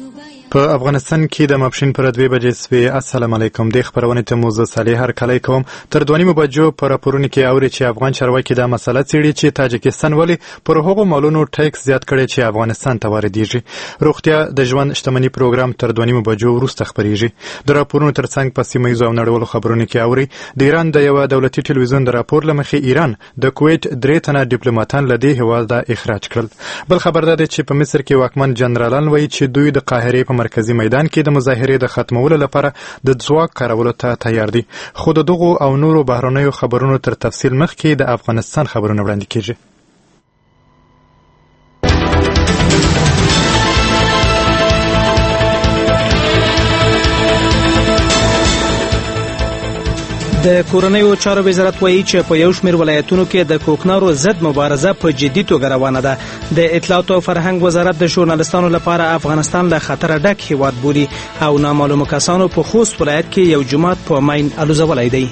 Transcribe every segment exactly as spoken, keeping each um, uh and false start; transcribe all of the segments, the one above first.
په افغانستان کې د ماپښین پر دوه بجې سوي. السلام علیکم. د خبرونه ته موزه صالح هر کلی کوم. تر دوه نیمو بجو په راپورونو کې اوري چې افغان چارواکي دا مسله څېړي چې تاجکستان ولې پر هغو مالونو ټیکس زیات کړی چې افغانستان ته واردېږي. روغتیا د ژوند شتمنۍ پروګرام تر دوه نیمو بجو وروسته خپرېږي. د راپورونو ترڅنګ په سیمه ییزو او نړیوالو خبرونو کې اوري د ایران د یو دولتي ټلویزیون د راپور له مخې ایران د کویت درې تنه ډیپلوماټان له دې هېواده اخراج کړل. بل خبر دا دی چې په مصر کې واکمن جنرالان وایي چې دوی د قاهرې په مرکزي میدان کې د مظاهرې د ختمولو لپاره د ځواک کارولو ته تیار دي. خو د دغو او نورو بهرنیو خبرونو تر تفصیل مخکې د افغانستان خبرونه وړاندې کیږي. د کورنیو چارو وزارت وایي چې په یو شمېر ولایتونو کې د کوکنارو ضد مبارزه په جدي توګه روانه ده. د اطلاعات او فرهنګ وزارت د ژورنالستانو لپاره افغانستان له خطره ډک هیواد بولي او نامعلومو کسانو په خوست ولایت کې یو جومات په ماین الوزولی دی.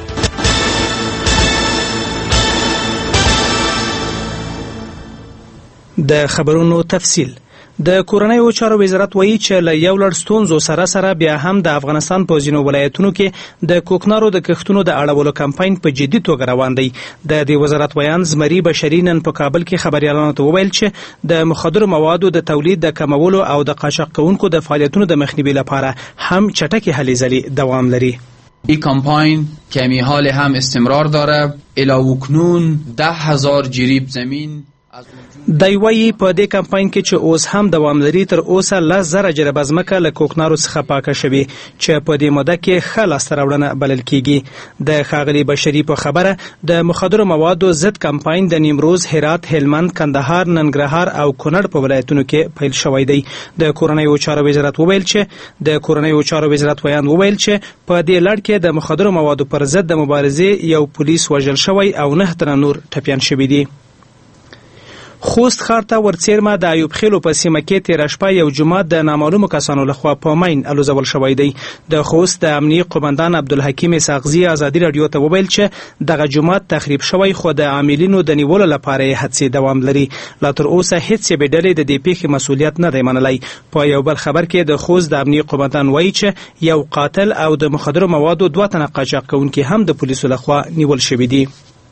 د خبرونو تفصیل. د کورنیو چارو وزارت وایي چې له یو لړ ستونزو سره سره بیا هم د افغانستان په ځینو ولایتونو کې د کوکنارو د کښتونو د اړولو کمپاین په جدي توګه روان دی. د دې وزارت ویان زمري بشري نن په کابل کې خبریالانو ته وویل چې د مخدرو موادو د تولید د کمولو او د قاچاق کوونکو د فعالیتونو د مخنیوي لپاره هم چټکې هلې ځلې دوام لري. این کمپاین که می حال هم استمرار داره. الی اکنون ده هزار جریب زمین دی وایي په دې کمپاین کې چې اوس هم دوام لري تر اوسه لس زره جریبه ځمکه له کوکنارو څخه پاکه شوې چې په دې موده کې ښه لاسته راوړنه بلل کیږي. د ښاغلي بشري په خبره د مخدرو موادو ضد کمپاین د نیمروز، هرات، هلمند، کندهار، ننګرهار او کونړ په ولایتونو کې پیل شوی دی. د کورنیو چارو وزارت وویل چې د کورنیو چارو وزارت ویان وویل چې په دې لړ کې د مخدرو موادو پر ضد د مبارزې یو پولیس وژل شوی او نه تنه نور ټپیان شوي دي. خوست ښار ته ورڅیرمه د ایوب خیلو په سیمه کې تېره شپه یو جومات د نامعلومو کسانو لخوا په ماین الوزول شوی دی. د خوست د امنیي قومندان عبدالحکیم ساغزي ازادي راډیو ته وویل چې دغه جومات تخریب شوی خو د عاملینو د نیولو لپاره یې هڅې دوام لري. لا تر اوسه هیڅ یوې ډلې د دې پیښې مسؤلیت نه دی منلی. په یو بل خبر کې د خوست د امنیي قومندان وایي چې یو قاتل او د مخدرو موادو دوه تنه قاچاق کوونکي هم د پولیسو لخوا نیول شوي دي.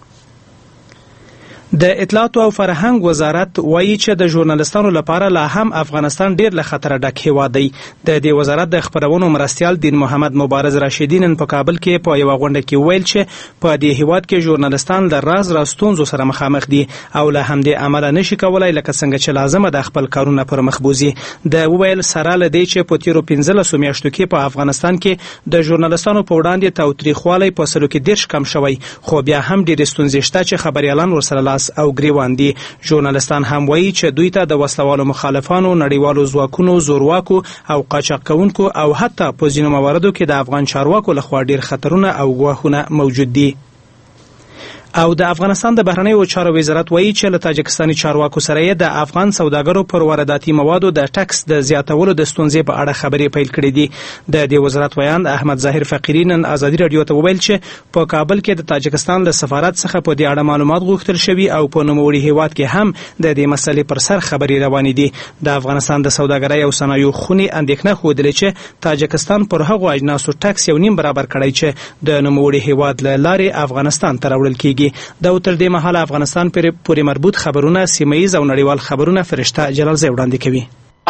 د اطلاعات او فرهنګ وزارت وایي چې د ژورنالستانو لپاره لا هم افغانستان ډیر له خطره ډک هیواد دی. د دې وزارت د خبرونو مرستیال دین محمد مبارز راشدی نن په کابل کې په یوه غونډه کې ویل چې په دې هیواد کې ژورنالستان له راز راز ستونزو سره مخامخ دي او له همدې امله نشي کولای لکه څنګه چې لازمه د خپل کارونه پر مخ بوزي. د وویل سره له دې چې په تیرو پنځلسو میاشتو کې په افغانستان کې د ژورنالستانو په وړاندې تاوتریخوالی په سلو کې دېرش کم شوی خو بیا هم ډېرې ستونزې شته چې خبریالان ورسره او گریوان دي. ژورنالستان هم وایي چې دوی ته د وسلوالو مخالفانو، نړیوالو ځواکونو، زورواکو او قاچاق کوونکو او حتی په ځینو مواردو کې د افغان چارواکو لخوا ډیر خطرونه او ګواښونه موجود دي. او د افغانستان د بهرنیو چارو وزارت وایي چې له تاجکستاني چارواکو سره یې د افغان سوداګرو پر وارداتي موادو د ټکس د زیاتولو د ستونزې په اړه خبرې پیل کړې دي. د دې وزارت ویان احمد ظاهر فقیري نن ازادي راډیو ته وویل چې په کابل کې د تاجکستان له سفارت څخه په دې اړه معلومات غوښتل شوي او په نوموړي هیواد کې هم د دې مسلې پر سر خبرې روانې دي. د افغانستان د سوداګرۍ او صنایعو خونې اندېښنه ښودلې چې تاجکستان پر هغو اجناسو ټکس یو نیم برابر کړی چې د نوموړي هیواد له لارې افغانستان ته راوړل کیږي. دا تر دې مهاله افغانستان پورې مربوط خبرونه سیمه ییز او نړیوال خبرونه فرشته جلالزی وړاندې کوي.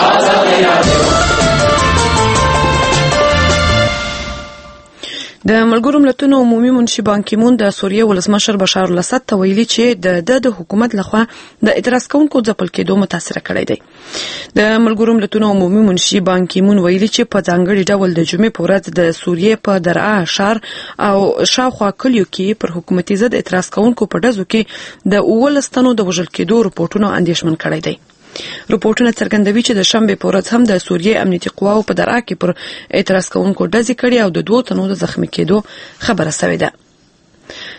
د ملګرو ملتونو عمومي منشي بان کی مون د سوریه ولسمشر بشار الاسد ته ویلي چې د د حکومت لخوا د اعتراض کوونکو ځپل کېدو متاثر کړی دی. د ملګرو ملتونو عمومي منشي بان کی مون ویلي چې په ځانګړي ډول د جمعې په ورځ د سوریه په درعا ښار او شاوخوا کلیو کې پر حکومتي ضد اعتراض کوونکو په ډزو کې د اوولس تنو د وژل کېدو رپورټونه اندېښمن کړی دی. رپورټونه څرګندوي چې د شنبې په ورځ هم د سوریې امنیتي قواو په درعا کې پر اعتراض کوونکو ډزې کړې او د دوو تنو د زخمي کېدو خبره شوې ده.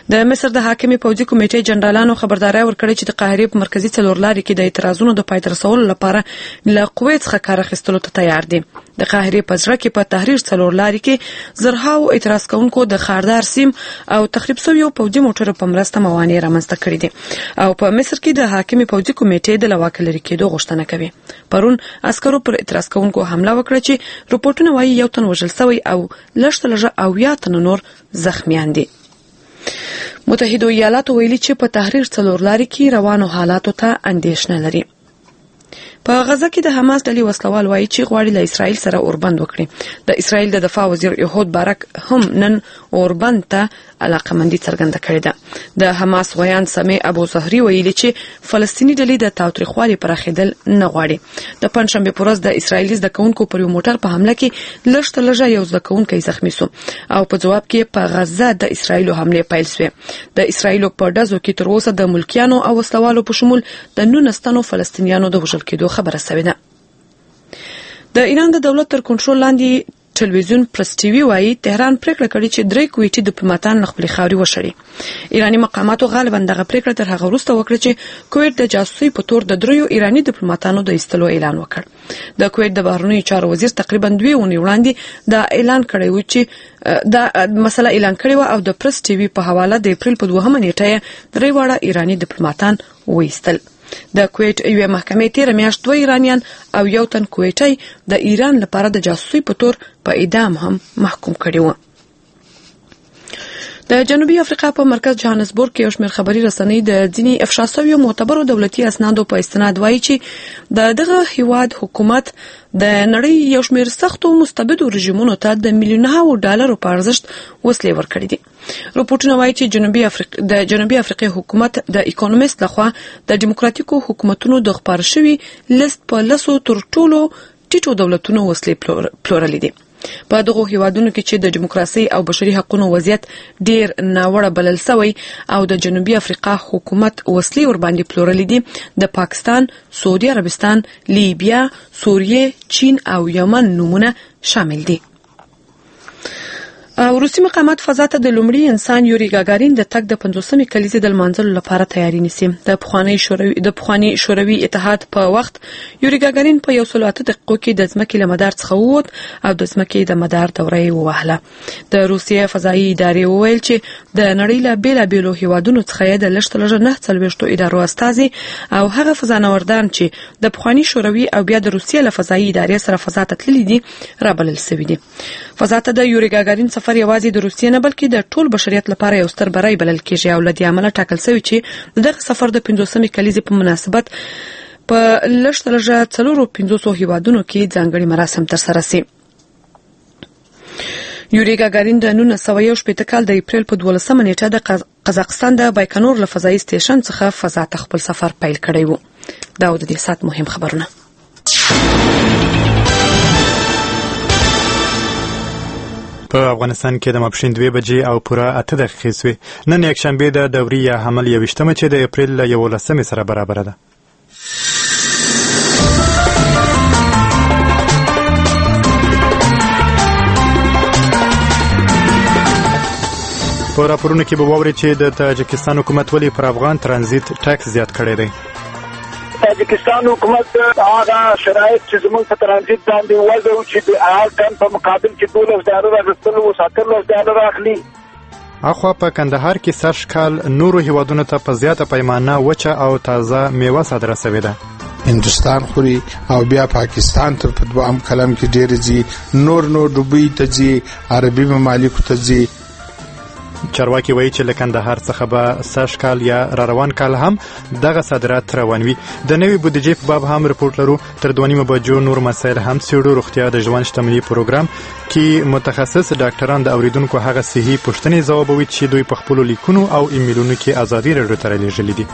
د مصر د حاکمي پوځي کمیټې جنرالانو خبرداري ورکړې چې د قاهرې په مرکزی څلورلاري کې د اعتراضونو د پای ته رسولو لپاره له قوې څخه کار اخیستلو ته تیار دي. د قاهرې په زړه کې په تحریر څلورلاري کې زرهاو اعتراض کوونکو د خاردار سیم او تخریب شویو پوځي موټرو په مرسته موانع رامنځته کړې دي او په مصر کې د حاکمي پوځي کمیټې د لواک لري کېدو غوښتنه کوي. پرون عسکرو پر اعتراض کوونکو حمله وکړه چې رپورټونه وايي یو تن وژل شوی او لږ تر لږه اویا تن نور زخمیان دي. متحده ایالاتو ویلي چې په تحریر څلورلاري کې روانو حالاتو ته اندېښنه لري. په غزه کې د حماس ډلې وسلوال وایي چې غواړي له اسرائیل سره اوربند وکړي. د اسرائیل د دفاع وزیر یهود بارک هم نن اوربند ته علاقمندي څرګنده کړې ده. د حماس غویان سمې ابو زهري ویلي چې فلسطیني ډلې د تاوتریخوالي پراخېدل نه غواړي. د پنځشنبه په ورځ د اسرائیلي زده کوونکو پر یو موټر په حمله کې لږ تر لږه یو زده کوونکی زخمی شو او په جواب کې په غزه د اسرائیلو حمله پیل شوه. د اسرائیلو په ډزو کې تر اوسه د ملکیانو او وسلوالو په شمول د نولس تنو فلسطینیانو د وژل کېدو خبره شوې ده. د ایران د دولت تر کنټرول لاندې ټلویزیون پرس ټي وي وايي تهران پریکړه کړې چې درې کویټي ډیپلوماټان خپل خاوري وشړي. ایراني مقاماتو غالبا دغه پریکړه تر هغه وروسته وکړه چې کویت د جاسوسي په تور د دریو ایراني ډیپلوماټانو د ایستلو اعلان وکړ. د کویت د بهرنیو چارو وزیر تقریبا دوه اونۍ وړاندې دا اعلان کړی و چې دا مسله اعلان کړی و او د پرس ټي وي په حواله د اپریل په دوهمه نیټه درې واړه ایراني ډیپلوماټان وایستل. د کویت یو محکمې تیر میاشت دوه ایرانیان او یو تن کویټي د ایران لپاره د جاسوسي په تور په اعدام هم محکوم کړي و. د جنوبي افریقا په مرکز جوهانسبورګ کې یو شمېر خبري رسنۍ د ځینې افشا شویو معتبرو دولتي اسنادو په استناد وایي چې د دغه هیواد حکومت د نړۍ یو شمېر سختو مستبدو رژیمونو ته د میلیونونو ډالرو په ارزښت وسلې ورکړې دي. رپورټونه وایي چې جنوبي افریقا د جنوبي افریقا حکومت د اکونومیست لخوا د دیموکراتیکو حکومتونو د خبر شوی لیست په لسو تر ټولو ټیټو دولتونو وسلې پلورلې دي. په دغه هیوادونو کې چې د دیموکراسي او بشري حقوقو وضعیت ډیر ناوړه بلل شوی او د جنوبي افریقا حکومت وسلې ور باندې پلورلې دي، د پاکستان، سعودي عربستان، لیبیا، سوریه، چین او یمن نمونه شامل دي. روسي مقامات فضا ته د لومړي انسان یوري ګاګارین د تګ د پنځوسمې کلیزې د لمانځلو لپاره تیاری نیسي. د پخوانی شوروي د پخوانی شوروي اتحاد په وخت یوري ګاګارین په یو سل اته دقیقو کې د ځمکې له مدار څخه ووت او د ځمکې د مدار دوره یې ووهله. د روسیې فضایي ادارې وویل چې د نړۍ له بیلابیلو هیوادونو څخه یې د لږ تر لږه نه څلوېښتو ادارو استازي او هغه فضانوردان چې د پخوانی شوروي او بیا د روسیې له فضایي ادارې سره فضا ته تللي دي رابلل شوي دي. فضا ته د یوري ګاګارین سفر یوازې د روسیې نه بلکې د ټول بشریت لپاره یو ستر بری بلل کېږي او له دې امله ټاکل شوی چې دغه سفر د پنځوسمې کلیزې په مناسبت په لږ تر لږه څلورو پنځوسو هیوادونو کې ځانګړي مراسم ترسره شي. یوري ګاګارین د نولس سوه یو شپېته کال د اپریل په دولسمه نیټه د قزاقستان د بایکنور له فضایي سټیشن څخه فضا ته خپل سفر پیل کړی و. دا د دې سات مهم خبرونه. په افغانستان کې د ماپښین دوه بجې او پوره اته دقیقې سوې. نن یکشنبه د دوري یا حمل یوویشتمه چې د اپریل له یولسمې سره برابره ده. په راپورونو کې به واورئ چې د تاجکستان حکومت ولې پر افغان ترانزیت ټیکس زیات کړی دی. تاجکستان حکومت هغه شرایط چې زموږ په ترانزیت باندې وضع چې د هغه ټن په مقابل کې دولس ډالر اخیستل او اتلس ډالر اخلي. اخوا په کندهار کې سږ کال نورو هیوادونو ته په زیاته پیمانه وچه او تازه میوه صادره شوې ده. هندوستان خوري او بیا پاکستان ته په دوام کلم کې ډېر ځي، نور نو دوبۍ ته ځي، عربي ممالکو ته ځي. چارواکي وایي چې له کندهار څخه به سږ کال یا را روان کال هم دغه صادرات روان وي. د نوې بودیجې په باب هم رپورټ لرو. تر دوه نیمو بجو نور مسایل هم څېړو. روغتیا د ژوند شتمني پروګرام کې متخصص ډاکټران د اوریدونکو هغه صحي پوښتنې ځوابوي چې دوی په خپلو لیکونو او ایمیلونو کې ازادي راډیو ته رالیږلي دي.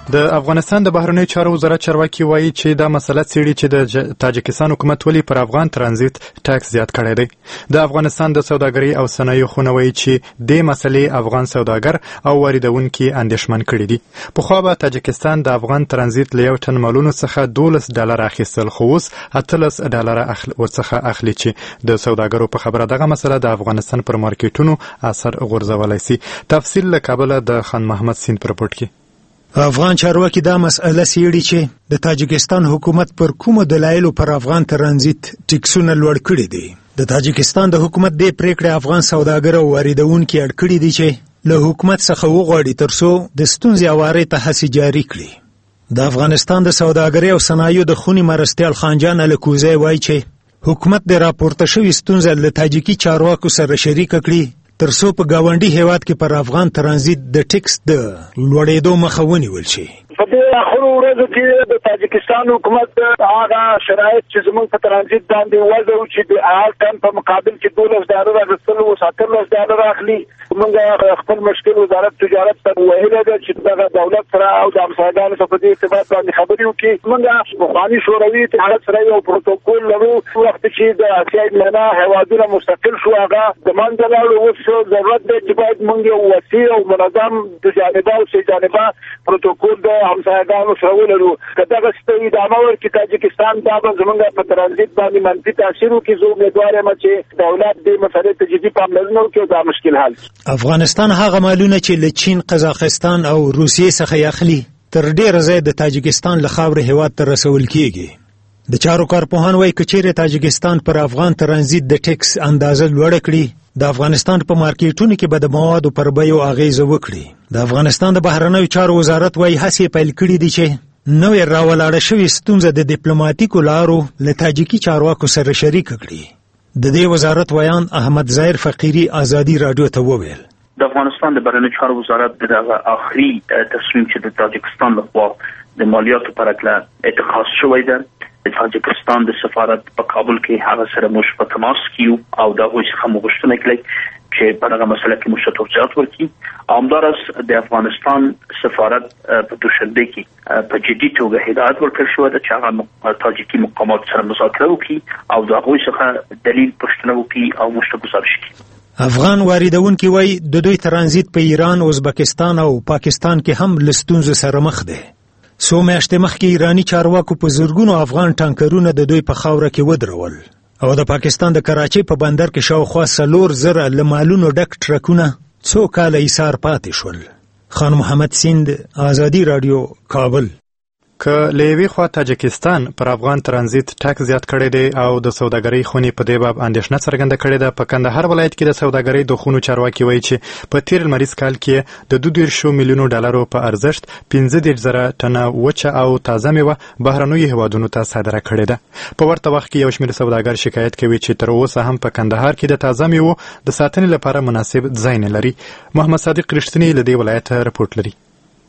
د افغانستان د بهرنیو چارو وزارت چارواکي وایي چې دا مسله څېړي چې د تاجکستان حکومت ولې پر افغان ترانزیت ټاکس زیات کړی دی. د افغانستان د سوداګرۍ او صنایعو خونه وایي چې دې مسلې افغان سوداګر او واردونکي اندېښمن کړي دي. پخوا به تاجکستان د افغان ترانزیت له یو ټن مالونو څخه دولس ډالر اخیستل، خو اوس اتلس ډالره ورڅخه اخلي چې د سوداګرو په خبره دغه مسله د افغانستان پر مارکیټونو اثر غورځولی سي. تفصیل له کابله د خان محمد سیند په رپورټ کې. افغان چارواکي دا مسئله څېړي چې د تاجکستان حکومت پر کومو دلایلو پر افغان ترانزیت ټیکسونه لوړ کړي دي. د تاجکستان د حکومت دې پریکړې افغان سوداګر او واردونکي اړ کړي دي چې له حکومت څخه وغواړي ترڅو د ستونزې هوارۍ ته هڅې جاري کړي. د افغانستان د سوداګرۍ او صنایعو د خونې مرستیال خانجان الکوزی وایي چې حکومت د راپورته شوې ستونزه له تاجکي چارواکو سره شریکه کړي ترڅو په ګاونډي هیواد کې پر افغان ترانزیت د ټیکس د لوړېدو مخه ونیول شي. په دې اخرو ورځو کې د تاجکستان حکومت هغه شرایط چې زموږ په ترانزیت باندې وضع چې د هر ټن په مقابل کې دولس ډالر اخیستل او اتلس ډالر اخلي. موږ خپل مشکل وزارت تجارت ته ویلي ده چې دغه دولت سره او د همسایګانو سره په دې ارتباط باندې خبرې وکړي. موږ افغاني شوروي اتحاد سره یو پروتوکول لرو. وخت چې د اسیای مینا هیوادونه مستقل شو هغه د منځه لاړو. اوس ضرورت دی چې باید موږ یو وسیع او منظم د جانبه او سه جانبه پروتوکول د همسایګانو سره ولرو. که دغه څه ادامه ورکړي تاجکستان دا به زموږ په ترانزیت باندې منفي تاثیر وکړي. زه امیدوار یم چې دولت دې مسلې ته جدي پاملرنه وکړي او دا مشکل حل کړي. افغانستان هغه مالونه چې له چین، قزاقستان او روسیې څخه اخلي تر ډېره ځای د تاجکستان له خاورې هیواد ته رسول کیږي. د چارو کارپوهان وایي که چیرې تاجکستان پر افغان ترانزیت د ټیکس اندازه لوړه کړي د افغانستان په مارکیټونو کې به د موادو پر بیو اغیزه وکړي. د افغانستان د بهرنیو چارو وزارت وایي هڅې پیل کړي دي چې نوې راولاړه شوې ستونزه د ډیپلوماټیکو لارو له تاجکي چارواکو سره شریکه کړي. د دې وزارت ویان احمد ظاهر فقیری آزادي رادیو ته وویل د افغانستان د بهرنیو چارو وزارت دغه آخري تصمیم چې د تاجکستان لخوا د مالیاتو پر اړه اتخاذ شوی دی. د تاجکستان د سفارت په کابل کې هغه سره موږ په تماس کې او دا وایي چې موږ غوښتنه کړې چې په دغه مسله کې موږ توضیحات ورکړي. همدارس د افغانستان سفارت په دوشنبه کې په جدي توګه هدایت ورکړل شو چې هغه تاجکي مقامات سره مذاکره وکړي او دا وایي چې دلیل پوښتنه وکړي او موږ ته گزارش کړي. افغان واردونکي وایي د دوی ترانزیت په ایران، ازبکستان او پاکستان کې هم له ستونزو سره مخ دی. څو میاشتې مخکې ایراني چارواکو په زرګونو افغان ټانکرونه د دوی په خاوره کې ودرول او د پاکستان د کراچۍ په بندر کې شاوخوا څلور زره له مالونو ډک ټرکونه څو کاله ایثار پاتې شول. خان محمد سیند، آزادي رادیو، کابل. که له یوې خوا تاجکستان پر افغان ترانزیت ټاکس زیات کړی دی او د سوداګرۍ خونې په دې باب اندېښنه څرګنده کړې ده، په کندهار ولایت کې د سوداګرۍ د خونو چارواکي وایي چې په تیر لمریز کال کې د دوه دېرشو میلیونو ډالرو په ارزښت پنځه دېرش زره ټنه وچه او تازه میوه بهرنیو هیوادونو ته صادره کړې ده. په ورته وخت کې یو شمېر سوداګر شکایت کوي چې تر اوسه هم په کندهار کې د تازه میوو د ساتنې لپاره مناسب ځای نه لري. محمد صادق رښتینی له دې ولایته رپورټ لري.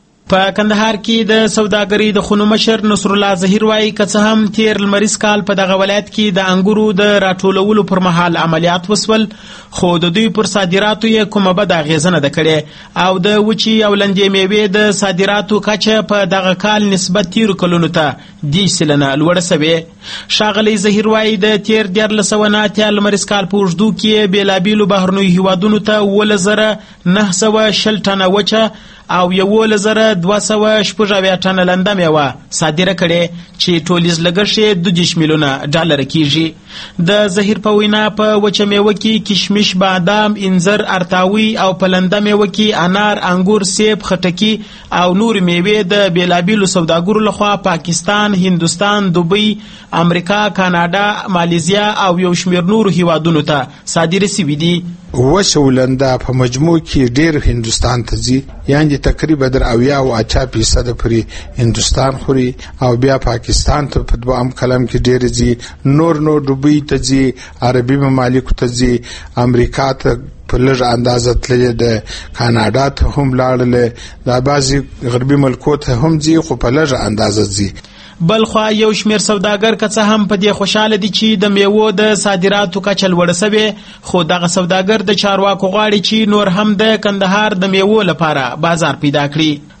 په کندهار کې د سوداګرۍ د خونو مشر نصر الله ظهیر وایي که څه هم تیر لمریز کال په دغه ولایت کې د انګورو د راټولولو پر مهال عملیات وسول، خو د دوی پر صادراتو یې کومه بده اغیزه نه ده کړې او د وچې او لندې میوې د صادراتو کچه په دغه کال نسبت تیرو کلونو ته دېرش سلنه لوړه سوې. ښاغلی ظهیر وایي د تیر دیارلس سوه نه اتیا لمریز کال په اوږدو کې بېلابېلو بهرنیو هیوادونو ته اوولس زره نه سوه شل ټنه وچه او یولس زره دوه سوه شپږ اویا ټنه لنده میوه صادره کړې چې ټولیز لګښت یې دوه دېرش میلیونه ډالره کیږي. د ظهیر په وینا په وچه میوه کې کشمش، بادام، انځر، ارتاوي او په لنده میوه کې انار، انګور، سیب، خټکي او نور میوې د بېلابېلو سوداګرو لخوا پاکستان، هندوستان، دوبۍ، امریکا، کاناډا، مالیزیا او یو شمېر نورو هیوادونو ته صادره سوي دي. وچه ولنده په مجموع کې ډېر هندوستان ته ځي، یعنې تقریبا در اویا او اته فیصده پورې هندوستان خوري او بیا پاکستان ته په دوام کلم کې ډېر ځي، نور نو دوبۍ ته ځي، عربي ممالکو ته ځي، امریکا ته په لږ اندازه تللې ده، کاناډا ته هم لاړلې، دا بعضې غربي ملکو ته هم ځي خو په لږ اندازه ځي. بلخوا یو شمېر سوداګر که څه هم په دې خوشحاله دي چې د میوو د صادراتو کچه لوړه سوې، خو دغه سوداګر د چارواکو غواړي چې نور هم د کندهار د میوو لپاره بازار پیدا کړي.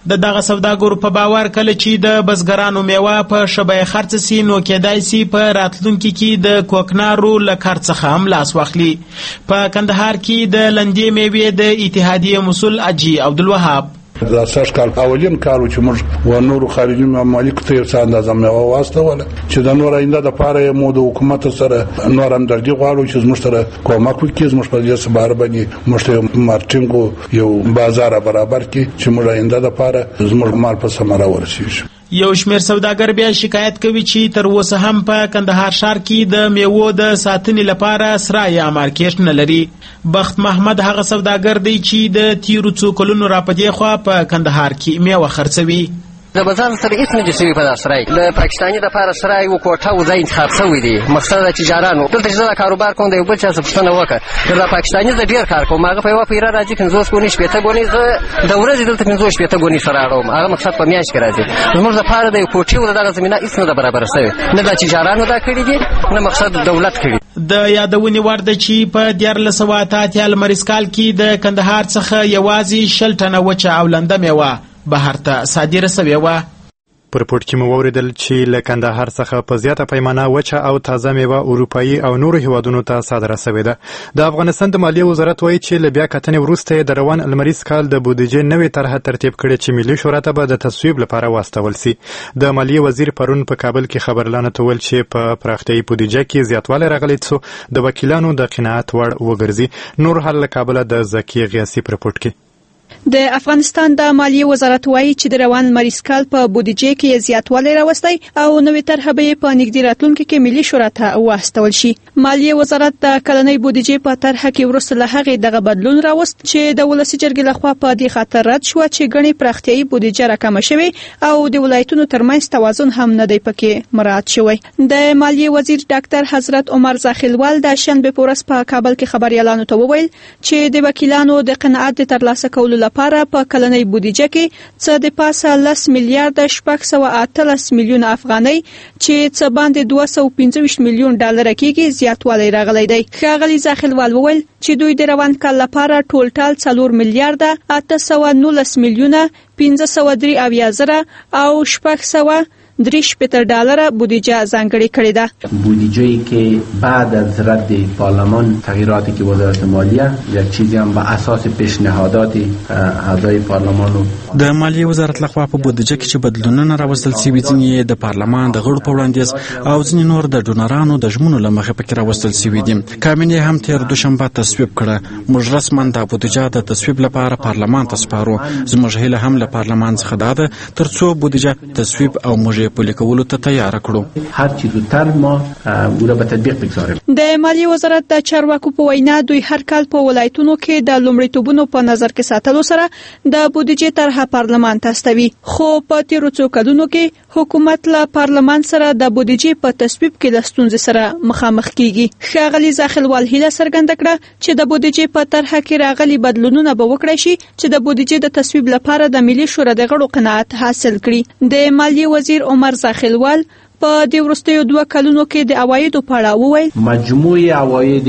د دغه سوداګرو په باور کله چې د بزګرانو میوه په شبای خرڅ سي نو کېدای سي په راتلونکي کې د کوکنارو له کار څخه هم لاس واخلي. په کندهار کې د لندې میوې د اتحادیې مسؤل اجي عبدالوهاب دا سږ کال اولین کال چې موږ و نورو خارجي ممالکو ته یو څه اندازه میوه واستوله چې د نور آینده دپاره مو د حکومت سره نور همدردي غواړو چې زموږ سره کومک وکړي، زموږ په دې باره باندې موږ ته مارکیټینګ یو بازار برابر کړي چې موږ آینده دپاره زموږ مال په ثمره ورسیږي. یو شمېر سوداګر بیا شکایت کوي چې تر اوسه هم په کندهار ښار کې د میوو د ساتنې لپاره سره یا مارکیټ نه لري. بخت محمد هغه سوداګر دی چې د تیرو څو کلونو راپدې خوا په کندهار کې میوه خرڅوي. د بازار سره هیڅ نه دي شوي په دا سرای د پاکستاني دپاره سرای و کوټه و ځای انتخاب شوی دی. مقصد د تجارانو دلته چې زه دا کاروبار کوم د یو بل چا څه پوښتنه وکړه تر دا پاکستاني زه ډېر کار کوم، هغه په یوه پیره راځي پنځوس ګونې شپېته ګونې، زه د ورځې دلته پنځوس شپېته ګونې سره اړوم، هغه مقصد په میاشت کې راځي. زموږ دپاره د یو کوټې و د دغه زمینه هیڅ نه ده برابره شوې، نه دا تجارانو دا کړي دي نه مقصد دولت کړي. د یادونې وړ ده چې په دیارلس سوه اته اتیا لمریز کال کې د کندهار څخه یوازې شل ټنه وچه او لنده میوه بهر ته صادره سوې وه. په رپورټ کې مو واوریدل چې له کندهار څخه په زیاته پیمانه وچه او تازه میوه اروپایي او نورو هیوادونو ته صادره شوې ده. د افغانستان د مالیې وزارت وایي چې له بیا کتنې وروسته د روان لمریز کال د بودیجې نوې طرحه ترتیب کړې چې ملي شورا ته به د تصویب لپاره واستول سي. د مالیې وزیر پرون په کابل کې خبرلانه ته ویل چې په پراختیایي بودیجه کې زیاتوالی راغلی څو د وکیلانو د قناعت وړ وګرځي. نور حال له کابله د زکی غیاثي په رپورټ کې. د افغانستان د مالیې وزارت وایي چې د روان لمریز کال په بودیجې کې زیاتوالی راوستی او نوې طرحه به په نږدې راتلونکي کې ملي شورا ته واستول شي. مالیې وزارت د کلنۍ بودیجې په طرحه کې وروسته له هغې دغه بدلون راوست چې د ولسي جرګې لخوا په دې خاطر رد شوه چې ګڼې پراختیایي بودیجه راکمه شوې او د ولایتونو ترمنځ توازن هم نه دی پکې مراعات شوی. د مالیې وزیر ډاکټر حضرت عمر زاخیلوال د شنبې په ورځ په کابل کې خبریالانو ته وویل چې د وکیلانو د قناعت د ترلاسه کولو لپاره په کلنۍ بودیجه کې څه د پاسه لس میلیارډ شپږ سوه اتلس میلیونه افغانۍ چې څه باندې دوه سوه پنځه ویشت میلیون ډالره کېږي زیاتوالی راغلی دی. ښاغلي زاخیلوال وویل چې دوی د روان کال لپاره ټول ټال څلور میلیارډه اته سوه نولس میلیونه پنځه سوه درې اویا زره او شپږ سوه درې شپېته ډالره بودیجه ځانګړې کړې ده. بودیجه‌ای که بعد از رد پارلمان تغییراتی که وزارت مالیه یک چیزی هم به اساس پیشنهادات اعضای پارلمان د مالیې وزارت لخوا په بودیجه کې چې بدلونونه راوستل شوي ځینې د پارلمان د غړو په وړاندیز او ځینې نور د ډونرانو د ژمنو له مخې پکې راوستل شوي دي. کابینې هم تېره دوشنبه تصویب کړه. موږ رسما د بودیجه د تصویب لپاره پارلمان ته سپارو. زموږ هیله هم له پارلمان څخه دا ده تر څو بودیجه تصویب او موږ پلي کولو ته تیار کړو. هر چیز زودتر ما او را به تطبیق بگذاریم. د مالیې وزارت د چارواکو په وینا دوی هر کال په ولایتونو کې د لومړیتوبونو په نظر کې ساتلو سره د بودیجې طرحه پارلمان ته استوي، خو په تیرو څو کلونو کې حکومت له پارلمان سره د بودیجې په تصویب کې له ستونزې سره مخامخ کیږي. ښاغلي زاخیلوال هیله څرګنده کړه چې د بودیجې په طرحه کې راغلي بدلونونه به وکړای شي چې د بودیجې د تصویب لپاره د ملي شورا د غړو قناعت حاصل کړي. د مالیې وزیر عمر زاخیلوال په دې وروستیو دوه کلونو کې د عوایدو په اړه وویل مجموعي عواید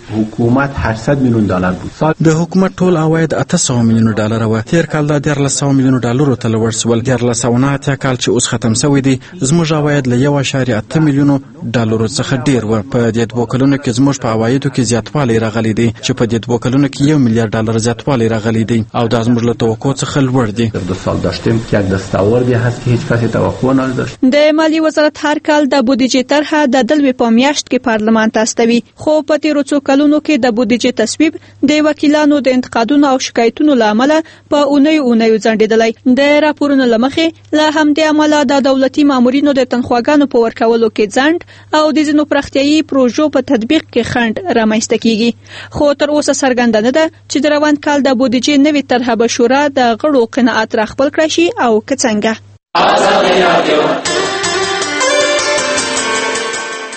حکومت هشتصد میلیون ډالر بود. د حکومت ټول عواید اته سوه میلیون ډالر و. تیر کال د دیارلس سوه میلیون ډالرو ته لوړ شول. دیارلس سوه نه اتیا کال چې اوس ختم شوی دی زموږ عواید له یو اعشاریه اته میلیونو ډالرو څخه ډیر و. په دې دوه کلونو کې زموږ په عوایدو کې زیاتوالی راغلی دی چې په دې دوه کلونو کې یو میلیارډ ډالر زیاتوالی راغلی دی او دا زموږ له توقع څخه لوړ دی. در دو سال داشتیم که یک دستاوردی هست که هیچ کسی توقع نداشت. د مالیې وزارت هر کال د بودیجې طرحه د دلوي په میاشت کې پارلمان ته استوي، خو په تیرو څو کلونو کې د بودیجې تصویب د وکیلانو د انتقادونو او شکایتونو له امله په اونیو اونیو ځنډېدلی. د راپورونو له مخې له همدې امله د دولتي مامورینو د تنخواګانو په ورکولو کې ځنډ او د ځینو پراختیایي پروژو په تطبیق کې خنډ رامنځته کیږي. خو تر اوسه څرګنده نه ده چې د روان کال د بودیجې نوې طرحه به شورا د غړو قناعت راخپل کړی شي او که څنګه.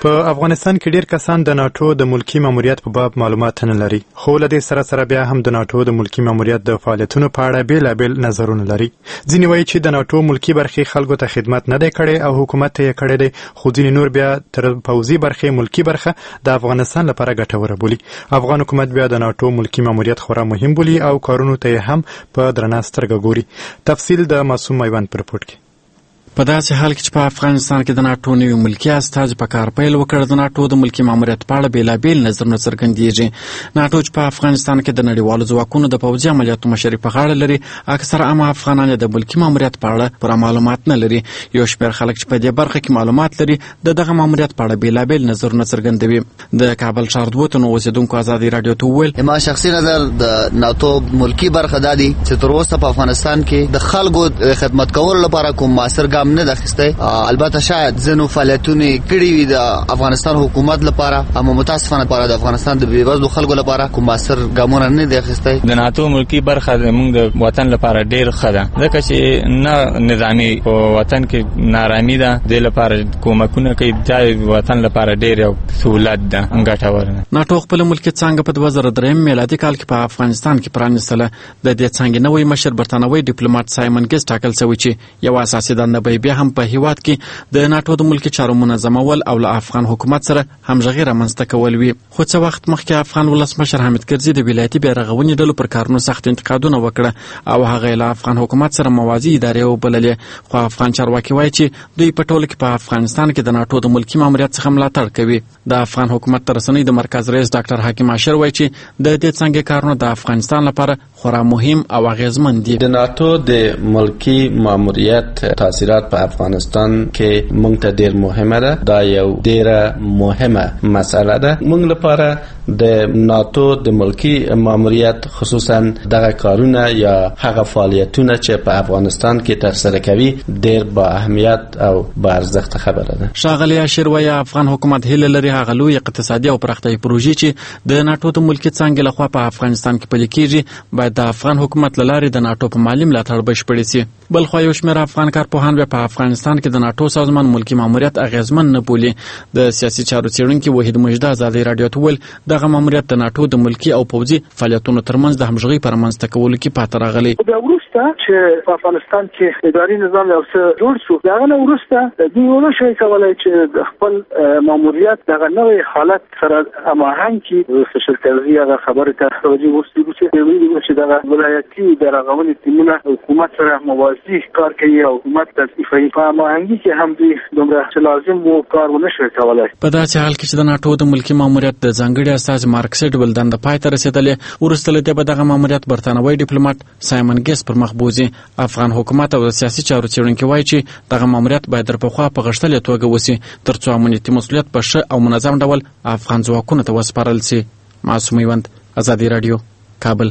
په افغانستان کې ډیر کسان د ناتو د ملکی ماموریت په باب معلومات نه لري، خو له دې سره سره بیا هم د ناتو د ملکی ماموریت د فعالیتونو په اړه بیلابیل نظرونه لري. ځینې وایي چې د ناتو ملکی برخې خلکو ته خدمت نه دی کړی او حکومت ته یې کړی دی، خو ځینې نور بیا تر پوځي برخې ملکی برخه د افغانستان لپاره ګټوره بولي. افغان حکومت بیا د ناتو ملکی ماموریت خورا مهم بولي او کارونو ته یې هم په درنه سترګه ګوري. تفصیل د معصوم میوند پر رپورټ کې. په داسې حال کې چې په افغانستان کې د ناټو نوي ملکی استازي په کار پیل وکړ، د ناټو د ملکی ماموریت په اړه بیلابیل نظرونه څرګندېږي. ناټو چې په افغانستان کې د نړیوالو ځواکونو د پوځي عملیاتو مشري په غاړه لري، اکثره عامه افغانان د ملکی ماموریت په اړه پوره معلومات نه لري. یو شمېر خلک چې په دې برخه کې معلومات لري د دغه ماموریت په اړه بیلابیل نظرونه څرګندوي. د کابل ښار دوه تنو اوسېدونکو ازادي راډیو ته وویل، ما شخصي نظر د ناتو ملکی برخه دا دی چې تر اوسه په افغانستان کې د خلکو خدمت کولو لپاره کوم مؤثر ګام نه اخیستی. البته شاید ځینو فعالیتونه کړي وي د افغانستان حکومت لپاره، اما متاسفانه لپاره د افغانستان د بېوزلو خلکو لپاره کوم مؤثر ګامونه نه دي اخیستی. د ناتو ملکی برخه زموږ د وطن لپاره ډیر ښه ده، ځکه چې نه نظامي په وطن کې نارامي ده، د لپاره کومکونه کوي، د وطن لپاره ډیر یو سہولت ده، ګټور ده. ناټو خپل ملکی څانګه په دوه زره دریم میلادي کال کې په افغانستان کې پرانیستله. د دې څانګې نوی مشر برتانوي ډیپلوماټ سایمن ګیس ټاکل شوی چې یو اساسي دنده به بیا هم په هیواد کې د ناټو د ملکی چارو منظمول او له افغان حکومت سره همغږي رامنځته کول وي. خو څه وخت مخکې افغان ولسمشر حامد کرزي د ولایتي بیارغونې ډلو پر کارونو سخت انتقادونه وکړه او هغه له افغان حکومت سره موازي ادارې وبللې. خو افغان چارواکي وایي چې دوی په ټوله کې په افغانستان کې د ناټو د ملکی ماموریت څخه ملاتړ کوي. د افغان حکومت تر رسنۍ د مرکز رئیس ډاکټر حکیم عاشر وایي چې د دې څنګه کارونه د افغانستان لپاره خورا مهم او اغیزمن دي. د ناتو د ملکی ماموریت تاثیرات په افغانستان کې مونږ ته ډیر مهمه ده. دا یو ډیره مهمه مسله ده مونږ لپاره. د ناتو د ملکی ماموریت خصوصا دغه کارونه یا هغه فعالیتونه چې په افغانستان کې ترسره کوي ډیر با اهمیت او با ارزښت خبره ده. ښاغلی عاشر وایي افغان حکومت هیله لري هغه لوی اقتصادي او پراختیایي پروژې چې د ناټو د ملکی څانګې لخوا په افغانستان کې پلي کیږي باید د افغان حکومت له لارې د ناټو په مالي ملاتړ بشپړې سي. بل خو یو شمېر افغان کارپوهان بیا په افغانستان کې د ناټو سازمان ملکی ماموریت اغیزمن نه بولي. د سیاسي چارو څېړونکي وحید مجده ازادي راډیو ته وویل دغه ماموریت د ناټو د ملکی او پوځي فعالیتونو ترمنځ د همغږۍ په رامنځته کولو کې پاتې راغلی. بیا وروسته چې په افغانستان کې اداري نظام یو څه جوړ شو، دغه نه وروسته دوی ونه شوی کولی چې د خپل ماموریت دغه نوی حالت سره هماهنګ کړي. سپیشل کرزي هغه خبرې ته توجه وکړي چې ویلي وو چې دغه ولایتي بیارغونې ټیمونه حکومت سره موازي کار کوي او حکومت تصدیقوي. په هماهنګۍ کې هم دوی دومره چې لازم وو کار ونه شوی کولی. په داسې حال کې چې د ناټو د ملکی ماموریت د ځانګړي استازي مارک سیډول دنده پای ته رسېدلې، وروسته له دې به دغه ماموریت برتانوي ډیپلوماټ سایمن ګیس پر مخ بوځي. افغان حکومت او د سیاسي چارو څېړونکي وایي چې دغه ماموریت باید تر پخوا په غښتلې توګه وسي تر څو امنیتي مسؤلیت په ښه او منظم ډول افغان ځواکونو ته وسپارل سي. معصوم میوند، ازادي راډیو، کابل.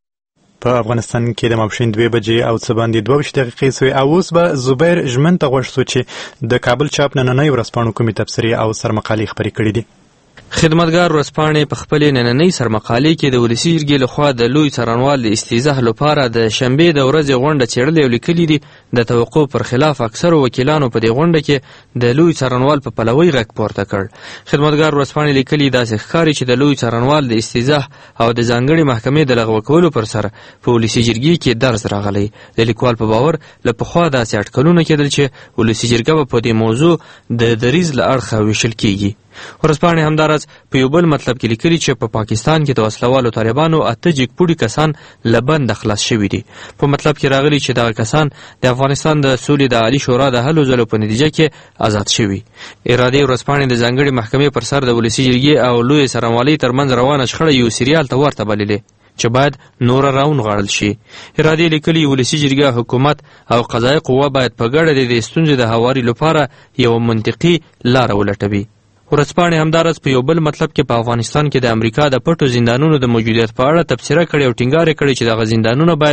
په افغانستان کې د ماپښین دوه بجې او څه باندې دوه ویشت دقیقې سوې او اوس به زبیر ژمن ته غوښتو چې د کابل چاپ نننۍ ورځپاڼو کومې تبصرې او سرمقالې خپرې کړي دي. خدمتګار ورځپاڼې په خپلې نننۍ سرمقالې کې د ولسي جرګې لخوا د لوی څارنوال د استیضاح لپاره د شنبې د ورځې غونډه څېړلې او لیکلي دي. د توقع پر خلاف اکثرو وکیلانو په دې غونډه کې د لوی څارنوال په پلوۍ غږ پورته کړ. خدمتګار ورځپاڼې لیکلي داسې ښکاري چې د لوی څارنوال د استیضاح او د ځانګړې محکمې د لغوه کولو پر سر په ولسي جرګې کې درز راغلی. د لیکوال په باور له پخوا داسې اټکلونه کېدل چې ولسي جرګه به په دې موضوع د دریځ له اړخه ویشل کېږي. ورځپاڼې همداراز په یو بل مطلب کې لیکلي چې په پا پاکستان کې د وسلوالو طالبانو اته جګپوړي کسان له بنده خلاص شوي دي. په مطلب کې راغلي چې دغه کسان د افغانستان د سولې د عالي شورا د هلو ځلو په نتیجه کې آزاد شوي. ارادې ورځپاڼې د ځانګړې محکمې پر سر د ولسي جرګې او لویې څارنوالۍ ترمنځ روانه شخړه یو سریال ته ورته بللې چې باید نور راونغاړل شي. ارادې لیکلي ولسي جرګه، حکومت او قضایي قوه باید په ګډه د دې ستونزې د هواري لپاره یو منطقي لاره ولټوي. ورځپاڼې همداراز په یو بل مطلب کې په افغانستان کې د امریکا د پټو زندانونو د موجودیت په اړه تبصره کړې او ټینګار کړی چې دغه زندانونه باید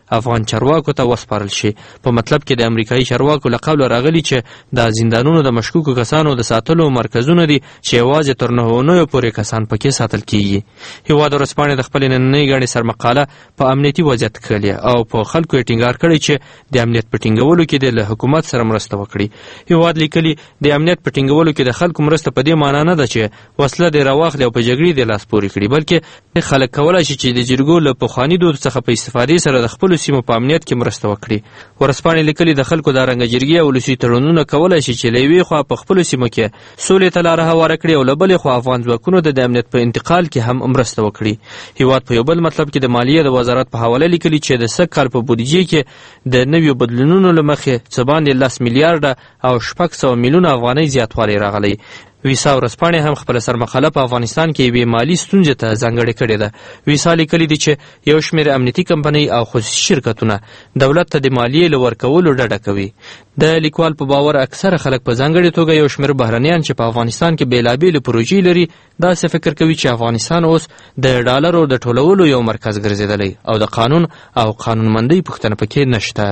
افغان چارواکو ته وسپارل شي. په مطلب کې د امریکایي چارواکو له قوله راغلي چې د زندانونو د مشکوکو کسانو د ساتلو مرکزونه دي چې یوازې تر نهه اونیو پورې کسان پکې ساتل کیږي. هیواد ورځپاڼې د خپلې نننۍ ګڼې سرمقاله په امنیتي وضعیت کښلې او په خلکو یې ټینګار کړی چې د امنیت په ټینګولو کې د له حکومت سره مرسته وکړي. هیواد لیکلي د امنیت په ټینګولو کې د خلکو مرسته په دې معنا نه ده چې وسله دې راواخلي او په جګړې دې لاس پورې کړي، بلکې خلک کولی شي چې د جرګو له پخواني دود څخه په استفادې سره د خپلو سیمو په امنیت کې مرسته وکړي. ورځپاڼې لیکلي د خلکو د رنګه جرګې او ولسي تړونونه کولی شي چې له یوې خوا په خپلو سیمو کې سولې ته لاره هواره کړي او له بلې خوا افغان ځواکونو د امنیت په انتقال کې هم مرسته وکړي. هیواد په یو بل مطلب کې د مالیې د وزارت په حواله لیکلي چې د سږ کال په بودیجې کې د نویو بدلونونو له مخې څه باندې لس میلیارډه او شپږ سوه میلیونه افغانۍ زیاتوالی راغلی. ویسا ورځپاڼې هم خپله سرمقاله په افغانستان کې یوې مالي ستونزې ته ځانګړې کړې ده. ویسا لیکلي دي چې یو شمېر امنیتي کمپنۍ او خصوصي شرکتونه دولت ته د مالیې له ورکولو ډډه کوي. د لیکوال په باور اکثره خلک په ځانګړې توګه یو شمېر بهرنیان چې په افغانستان کې بېلابېلې پروژې لري داسې فکر کوي چې افغانستان اوس د ډالرو د ټولولو یو مرکز ګرځېدلی او د قانون او قانونمندۍ پوښتنه پکې نشته.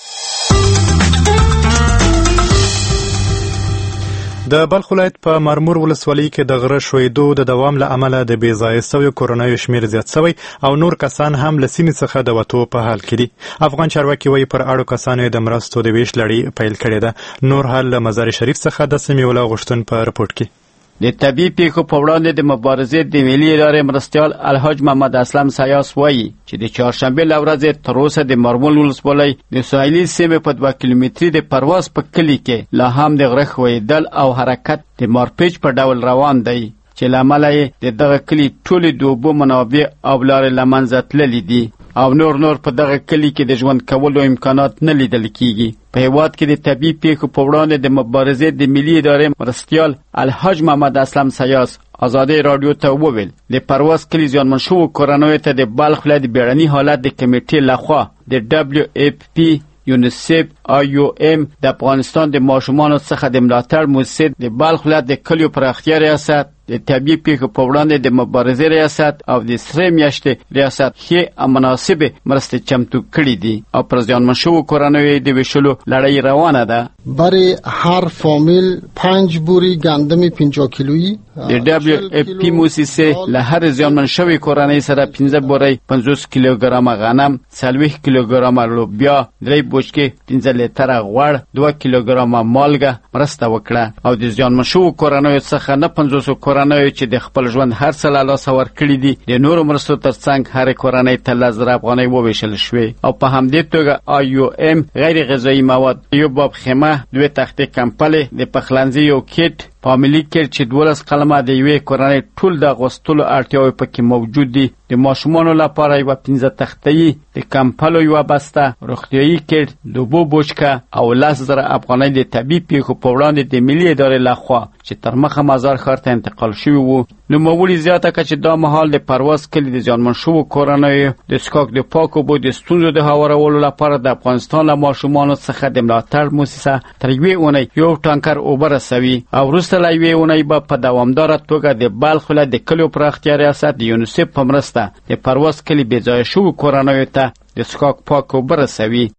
د بلخ ولایت په مرمور ولسوالۍ کې د غره ښویدو د دوام له امله د بې ځایه سویو کورنیو شمېر زیات سوی او نور کسان هم له سیمې څخه د وتو په حال کې دي. افغان چارواکي وایي پر اړو کسانو یې د مرستو د ویش لړۍ پیل کړې ده. نور حال له مزار شریف څخه د سمیع الله غوښتن په رپورټ کې. د طبي پیښو په وړاندې د مبارزې د ملي ادارې مرستیال الحاج محمد اسلم سیاس وایي چې د چهارشنبې له ورځې تر اوسه د مرمول ولسوالۍ د ساحلي سیمې په دوه کیلومتري د پرواز په کلي کې لا هم د غره ښویېدل او حرکت د مارپیچ په ډول روان دی چې له امله یې د دغه کلي ټولې د اوبو منابع او لارې له منځه تللي دي او نور نور په دغه کلي کې د ژوند کولو امکانات نه لیدل کیږي. په هیواد کې د طبي پیښو په وړاندې د مبارزې د ملي ادارې مرستیال الحاج محمد اسلم سیاس ازادي رادیو ته وویل د پرواز کلي زیانمن شوو کورنیو ته د بلخ ولایت د بیړني حالت د کمیټې لخوا د ډبلیو اف پی یونیسف آی یو ام د افغانستان د ماشومانو څخه د ملاتړ مؤسسې د بلخ ولایت د کلیو پراختیا ریاست د طبي پیښو په وړاندې د مبارزې ریاست او د سرې میاشتې ریاست ښې او مناسبې مرستې چمتو کړي دي او پر زیانمن شوو کورنیو د ویشلو لړۍ روانه ده. برای هر فامیل پنج بوری گندم پنجاه کیلویی د ډبلیو اف پی موسسې له هر زیانمن شوی کورنۍ سره پنځه بورۍ پنځوس کیلوګرامه غنم، څلوېښت کیلوګرامه لوبیا، درې بوچکې پنځه لیتره غوړ، دوه کیلوګرامه مالګه مرسته وکړه او د زیانمن شوو کورنیو څخه نه پنځوسو کورنیو چې د خپل ژوند هر څه له لاسه ورکړي دي د نورو مرستو ترڅنګ هرې کورنۍ ته لس زره افغانۍ وویشل شوې او په همدې توګه آی یو ام غیر غذایي مواد، یو باب خیمه، دوې تختې کمپلې، د پخلنځي یو کیټ، فامیلي کیټ چې دولس قلمه د یوې کورنۍ ټول د اغوستلو اړتیاوې پکې موجود دي، د ماشومانو لپاره یوه پنځه تختهیي، د کمپلو یوه بسته، روغتیایي کیټ، د اوبو بوچکه او لس زره افغانۍ د طبي پیښو په وړاندې د ملي ادارې لخوا چې تر مخه مزار ښار ته انتقال شوي وو. نوموړي زیاته کړه چې دا مهال د پرواز کلي د زیانمن شوو کورنیو د څښاک د پاکو اوبو د ستونزو د هوارولو لپاره د افغانستان له ماشومانو څخه د ملاتړ موسسه تر یوې اونۍ یو ټانکر اوبه رسوي او وروسته له یوې اونۍ به په دوامداره توګه د بلخ ولایت د کلیو پراختیا ریاست د یونیسف په مرسته د پرواز کلي بې ځایه شوو کورنیو ته د څښاک پاکو اوبه رسوي.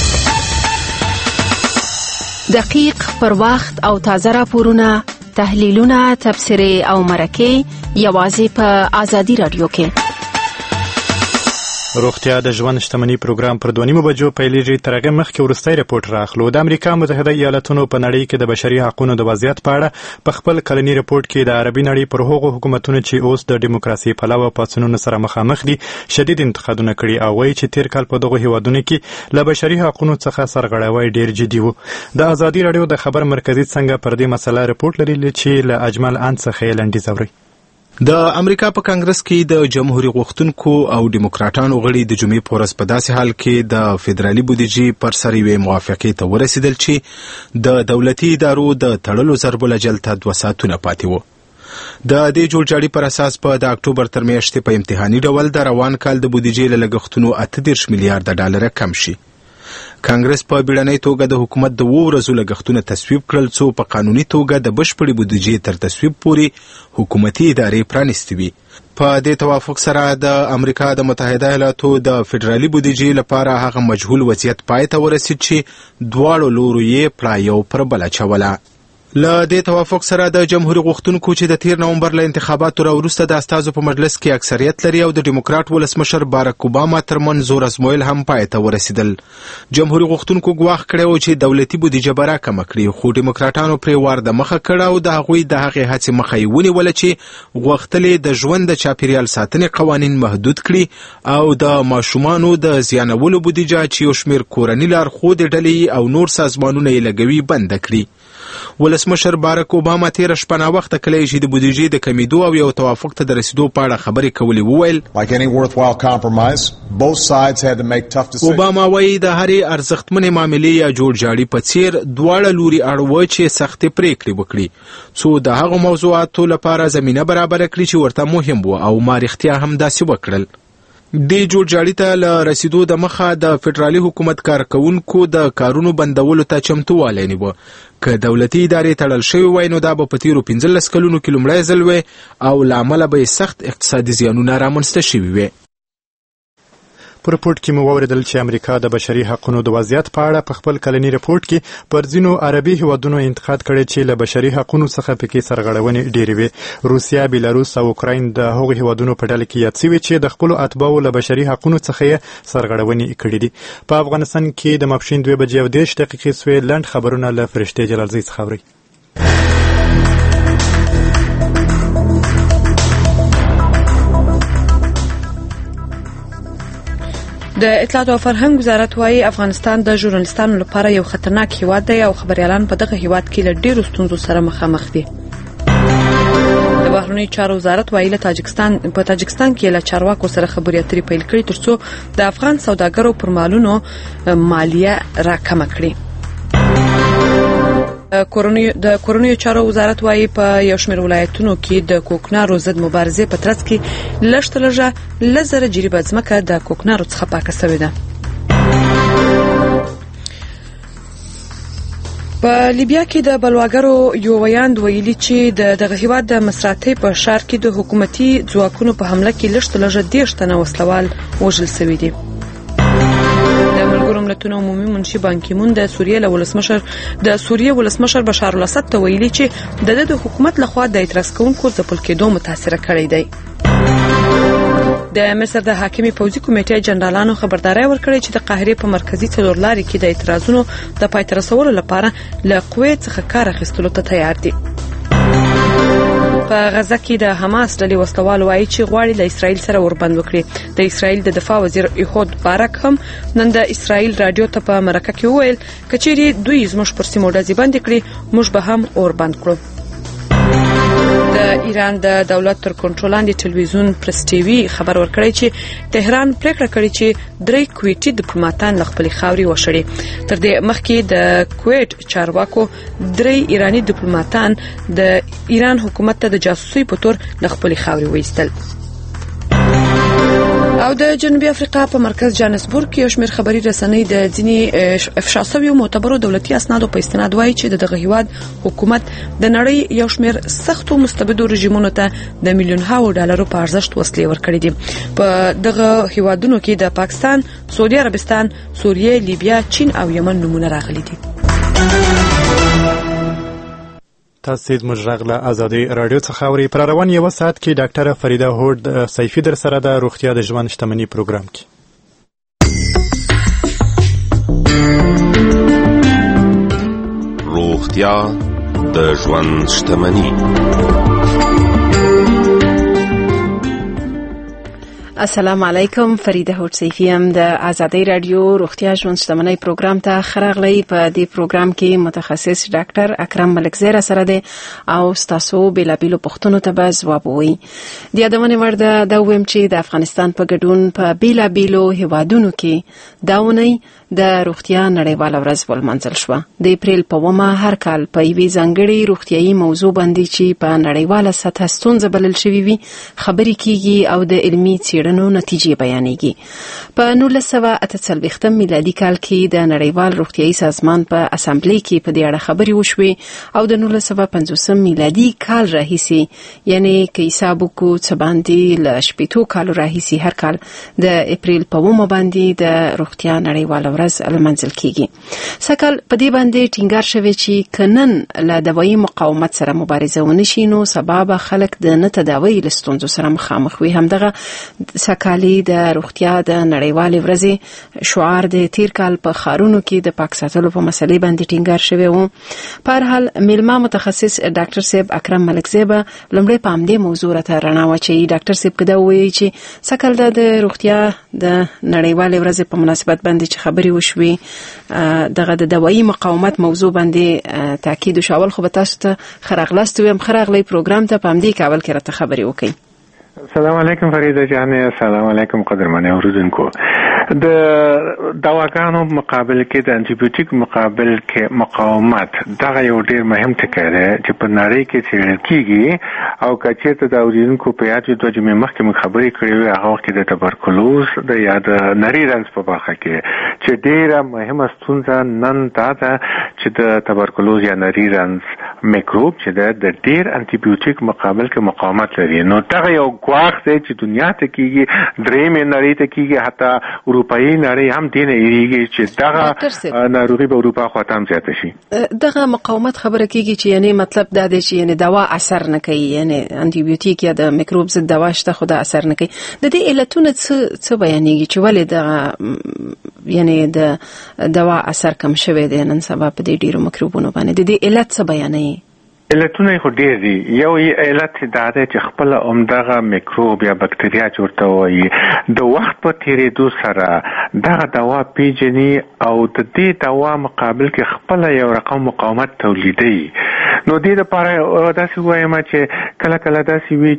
دقیق، پر وخت او تازه راپورونه، تحلیلونه، تبصرې او مرکې یوازې په آزادي رادیو کې. روغتیا د ژوند شتمنۍ پروګرام پر دوه نیمو بجو پیلیږي. تر هغه مخکې وروستی رپورټ راخلو. د امریکا متحده ایالتونو په نړۍ کې د بشري حقونو د وضعیت په اړه په خپل کلني رپورټ کې د عربي نړۍ پر هغو حکومتونو چې اوس د ډیموکراسي پلوه پاڅونونو سره مخامخ دي شدید انتقادونه کړي او وایي چې تیر کال په دغو هیوادونو کې له بشري حقونو څخه سرغړاوی ډیر جدي و. د ازادي رادیو د خبر مرکزي څنګه پر دې مسله رپورټ لري چې له اجمل ان څخه یې لنډیز اوري. د امریکا په کانګرس کې د جمهوریت غوښتونکو او ډیموکراټانو غړي د جمعې په ورځ په داسې حال کې د فدرالي بودیجې پر سر یوې موافقې ته ورسېدل چې د دولتي ادارو د تړلو ضرب الجل ته دوه ساعتونه پاتې وو. د دې جوړجاړي پر اساس په د اکتوبر تر میاشتې په امتحاني ډول د روان کال د بودیجې له لګښتونو اته دېرش میلیارډه ډالره کم شي. کانګرس په بیړنۍ توګه د حکومت د اوو ورځو لګښتونه تصویب کړل څو په قانوني توګه د بشپړې بودیجې تر تصویب پورې حکومتي ادارې پرانیستې وي. په دې توافق سره د امریکا د متحده ایالاتو د فدرالي بودیجې لپاره هغه مجهول وضعیت پای ته ورسید چې دواړو لورو یې پړه یو پر بل اچوله. له دې توافق سره د جمهوریت غوښتونکو چې د تیر نومبر له انتخاباتو راوروسته د استازو په مجلس کې اکثریت لري او د ډیموکرات ولسمشر باراک اوباما ترمن زور ازمویل هم پای ته ورسیدل. جمهوریت غوښتونکو ګواښ کړی و چې دولتي بودیجه به راکمه کړي، خو ډیموکراټانو پرې وار د مخه کړ او د هغوی د هغې هڅې مخه یې ونیوله چې غوښتل د ژوند د چاپیریال ساتنې قوانین محدود کړي او د ماشومانو د زیانولو بودیجه چې یو شمېر کورني لارښودې ډلې او نور سازمانونه یې لګوي بنده کړي. ولسمشر باراک اوباما تیر شپه ناوخته کله چې د بودیجې د کمیدو او یو توافق ته د رسیدو په اړه خبرې کولې وویل اوباما وایي د هرې ارزښتمنې معاملې یا جوړجاړي په څیر دواړه لوري اړ وه چې سختې پریکړې وکړي څو د هغو موضوعاتو لپاره زمینه برابره کړي چې ورته مهم وو او ما رښتیا هم داسې وکړل. دې جوړجاړي ته له رسیدو د مخه د فدرالي حکومت کارکوونکو د کارونو بندولو ته چمتووالی نیوه. که دولتي ادارې تړل شوې وای نو دا به په تیرو پنځلس کلونو کې لومړی ځل وی او له امله به یې سخت اقتصادي زیانونه رامنځته شوي وي. په رپورټ کې مو واوریدل چې امریکا د بشري حقوقو د وضعیت په اړه په خپل کلني رپورټ کې پر ځینو عربي هیوادونو انتقاد کړی چې له بشري حقوقو څخه پکې سرغړونې ډېرې وي. روسیا، بیلاروس او اوکراین د هغو هیوادونو په ډله کې یاد شوي چې د خپلو اتباعو له بشري حقوقو څخه یې سرغړونې کړې دي. په افغانستان کې د ماپښین دوه بجې او دېرش دقیقې سوې. لنډ خبرونه له فرشتې جلالزۍ څخه اورئ. د اطلاعات او فرهنګ وزارت وايي افغانستان د ژورنالیستانو لپاره یو خطرناک هیواد دی او خبريالان په دغه هیواد کې له ډیرو ستونزو سره مخامخ دي. د بهرنیو چارو وزارت وايي له تاجکستان په تاجکستان کې له چارواکو سره خبرې اترې پیل کړې ترڅو د افغان سوداګرو پر مالونو مالیه راکمه کړي. د کورنیو چارو وزارت وايي په یو شمېر ولایتونو کې د کوکنارو ضد مبارزې په ترڅ کې لږ تر لږه لس زره جریبه ځمکه د کوکنارو څخه پاکه شوې ده. په لیبیا کې د بلواګرو یو ویاند ویلي چې د دغه هیواد د مصراتي په شهر کې د حکومتي ځواکونو په حمله کې لږ تر لږه دېرش تنه وسلوال وژل شوي دي. ملتونو عمومي منشي بان کی مون د سوریې له ولسمشر د سوریې ولسمشر بشار الاسد ته ویلي چې د د حکومت لخوا د اعتراض کوونکو ځپل کېدو متاثر کړی دی. د مصر د حاکمي پوځي کمیټې جنرالانو خبرداري ورکړې چې د قاهرې په مرکزی څلورلاري کې د اعتراضونو د پای ته رسولو لپاره له قوې څخه کار اخیستلو ته تیار دي. په غزه کې د حماس ډلې وسلوال وایي چې غواړي له اسرائیل سره اوربند وکړي. د اسرائیل د دفاع وزیر ایهود بارک هم نن د اسرائیل رادیو ته په مرکه کې وویل کچېرې دوی زموږ پر سیمو ډزې بندې کړي موږ به هم اوربند کړو. د ایران د دولت تر کنټرول لاندې ټلویزیون پرس ټي وي خبر ورکړی چې تهران پریکړه کړې چې درې کویټي ډیپلوماټان له خپلې خاورې وشړي. تر دې مخکې د کویټ چارواکو درې ایرانی ډیپلوماټان د ایران حکومت ته د جاسوسي په تور له خپلې خاورې وایستل. او د جنوبي افریقا په مرکز جانسبورګ کې یو شمېر خبري رسنۍ د ځینې افشا شویو معتبرو دولتي اسنادو په استناد وایي چې دغه هیواد حکومت د نړۍ یو شمېر سختو مستبدو رژیمونو ته د میلیونونو ډالرو په ارزښت وسلې ورکړې دي. په دغه هیوادونو کې د پاکستان، سعودي عربستان، سوریه، لیبیا، چین او یمن نمونه راغلي دي. تاسو د مجرغ له ازادي رادیو څخه اوري. پر روان یو ساعت کې ډاکټره فریده هورد سیفی در سره د روغتیا د ژوند شتمنۍ پروګرام کې. روغتیا د ژوند شتمنۍ. السلام علیکم، فریده هوډ سیفیم د آزادۍ رادیو روغتیا ژوند شتمنۍ پروګرام ته خراغلی. په دې پروګرام کې متخصص ډاکټر اکرم ملکزی سره دی او تاسو بیلابیلو پوښتنو ته به ځواب ووایي. د یادونې وړ ده دا ویم چې د افغانستان په ګډون په بیلابیلو هیوادونو کې دا اونۍ د روغتیا نړیواله ورځ ولمانځل شوه. د اپریل په اوومه هر کال په یوې ځانګړې روغتیایي موضوع باندې چې په نړیواله سطحه ستونزه بلل شوې وي خبرې کیږي او د علمي څېړنو نتیجې بیانېږي. په نولس سوه اته څلوېښتم میلادي کال کې د نړیوال روغتیایي سازمان په اسامبلې کې په دې اړه خبرې وشوې او د نولس سوه پنځوسم میلادي کال راهیسې یعنی که حساب وکړو څه باندې له شپېتو کالو راهیسې هر کال د اپریل په اوومه باندې د روغتیا نړیواله ورځ لمانځل کیږي. سږکال په دې باندې ټینګار شوی چې که نن له دوایي مقاومت سره مبارزه ونه شي نو سبا به خلک د نه تداوۍ له ستونزو سره مخامخ وي. همدغه سږکالي د روغتیا د نړیوالې ورځې شعار د تیر کال په ښارونو کې د پاک ساتلو په مسلې باندې ټینګار شوی و. په هر حال میلمه متخصص ډاکټر صاحب اکرم ملکزی به لومړی په همدې موضوع راته رڼا واچوي. ډاکټر صاحب که دا ووایي چې سږکال د روغتیا د نړیوالې ورځې په مناسبت باندې چې خبرې وشوي دغه د دوایي مقاومت موضوع باندې تاکید وشول خو به تاسو ته ښه راغلاست ویم. ښه راغلی پروګرام ته په همدې کابل کې راته خبرې وکړئ. السلام علیکم فریده جانې. السلام علیکم قدرمن اوریدونکو. د دواګانو مقابل کې د انټي بیوټیک مقابل کې مقاومت دغه یو ډیر مهم ټکی دی چې په نړۍ کې څېړل کیږي او کچېرته د اوریدونکو په یاد وي دوه جمعې مخکې موږ خبرې کړې وې هغه وخت کې د تبرکلوز د یا د نري رنځ په برخه کې چې ډیره مهمه ستونزه نن دا ده چې د تبرکلوز یا نري رنځ میکروب چې ده د ډیر انټي بیوټیک مقابل کې مقاومت لري. نو دغه یو ګواښ دی چې دنیا ته کیږي درېیمې نړۍ ته کیږي حتی اروپایي نړۍ هم دې نه یریږي چې دغه ناروغي به اروپا خواته هم زیاته شي. دغه مقاومت خبره کیږي چې یعنی مطلب دا دی چې یعنی دوا اثر نه کوي یعنی انټي بیوټیک یا د میکروب ضد دوا شته خو دا اثر نه کوي. د دې علتونه څه څه بیانېږي چې ولې د یعنی د دوا اثر کم شوی دی نن سبا په دې ډیرو میکروبونو باندې د دې علت څه بیانوي؟ علتونه خو ډیر دي. یو علت دا دی چې خپل عمدغه میکروب یا بکتریا چې ورته وایي د وخت په تیریدو سره دغه دوا پیژني او د دې دوا مقابل کې خپل یو رقم مقاومت تولیدوي. نو دې لپاره داسې وایم چې کله کله داسې وي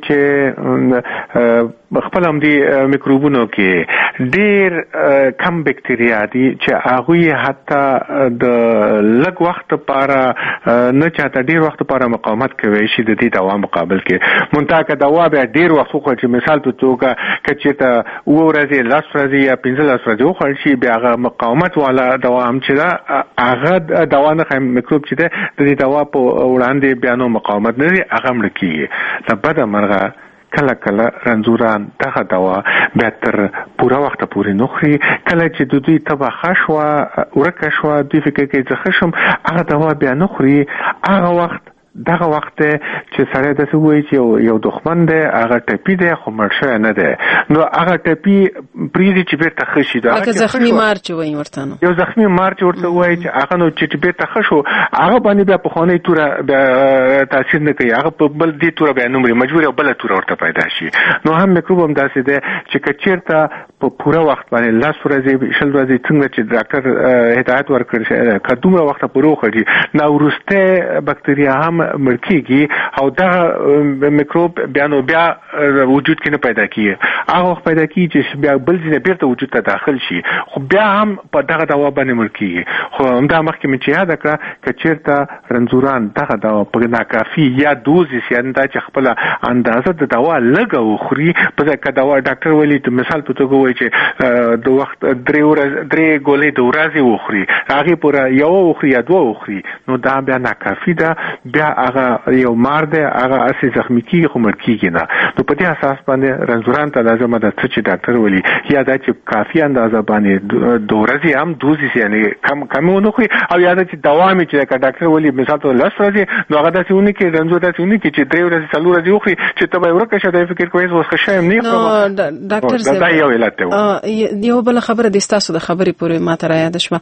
چې خپل هم دي میکروبونو کې ډیر کم بکتریا دي چې هغوی حتی د لږ وخت لپاره نه چاته ډیر وخت لپاره مقاومت کوي شي د دې دوا مقابل کې. منتها که دوا بیا ډیر وخت وخوړل چې مثال په توګه که چېرته اووه ورځې لس ورځې یا پنځلس ورځې وخوړل شي بیا هغه مقاومت والا دوا هم چې ده هغه دوا نه میکروب چې ده د دې دوا په وړاندې بیا نو مقاومت نه لري هغه مړه کېږي. د بده مرغه کله کله رنځوران دغه دوا بیا تر پوره وخت پورې نه خوري. کله چې د دوی تبه ښه شوه ورکه شوه دوی فکر کوي زه ښه شم هغه دوا بیا نه خوري. هغه وخت دغه وخت چې سړی داسې وایي چې یو دښمن دی هغه ټپي دی خو مړ شوی نه دی نو هغه ټپي پرېږدي چې بېرته ښه شي. هغه زخمي مار چې وایي ورته نو یو زخمي مار چې ورته وایي چې هغه نو چې بېرته ښه شو هغه باندې بیا پخوانۍ توره بیا تاثیر نه کوي هغه په بل دې توره بیا نه مري مجبور یو بله توره ورته پیدا شي. نو هم میکروب هم داسې دی چې که چېرته په پوره وخت باندې لس ورځې شل ورځې څنګه چې ډاکټر هدایت ورکړي شي که دومره وخته پورې وخوړي نو وروستی بکتریا هم مړ کېږي او دغه میکروب بیا نو بیا وجود کې نه پیدا کېږي. هغه وخت پیدا کېږي چې بیا بل ځای بیرته وجود ته داخل شي خو بیا هم په دغه دوا باندې مړ کېږي. خو همدا مخکې مې چې یاده کړه که چېرته رنځوران دغه دوا په ناکافي یا دوزس یعنې دا چې خپله اندازه د دوا لږه وخوري په ځای که دوا ډاکټر ویلي مثال په توګه وایي چې د وخت درې ورځې درې ګولۍ د ورځې وخوري هغې پوره یوه وخوري یا دوه وخوري نو دا بیا ناکافي ده. بیا هغه یو مار دی هغه اسې زخمي کېږي خو مړ کېږي نه. نو په دې اساس باندې رنځوران ته لازمه ده څه چې ډاکټر ولي یا دا چې کافي اندازه باندې د ورځې هم دوزس یعنې کم کم ونه خوري او یا دا چې دوا مې چې که ډاکټر ولي مثال ته لس ورځې نو هغه داسې ونه کړي رنځور داسې ونه کړي چې درې ورځې څلور ورځې وخوري چې ته به یې ورکه شه دا یې فکر کوي زه اوس ښه شوی یم نه خورم. ډاکټر صاحب دا یو علت دی. یو بله خبره د ستاسو د خبرې پورې ما ته رایاده شوه.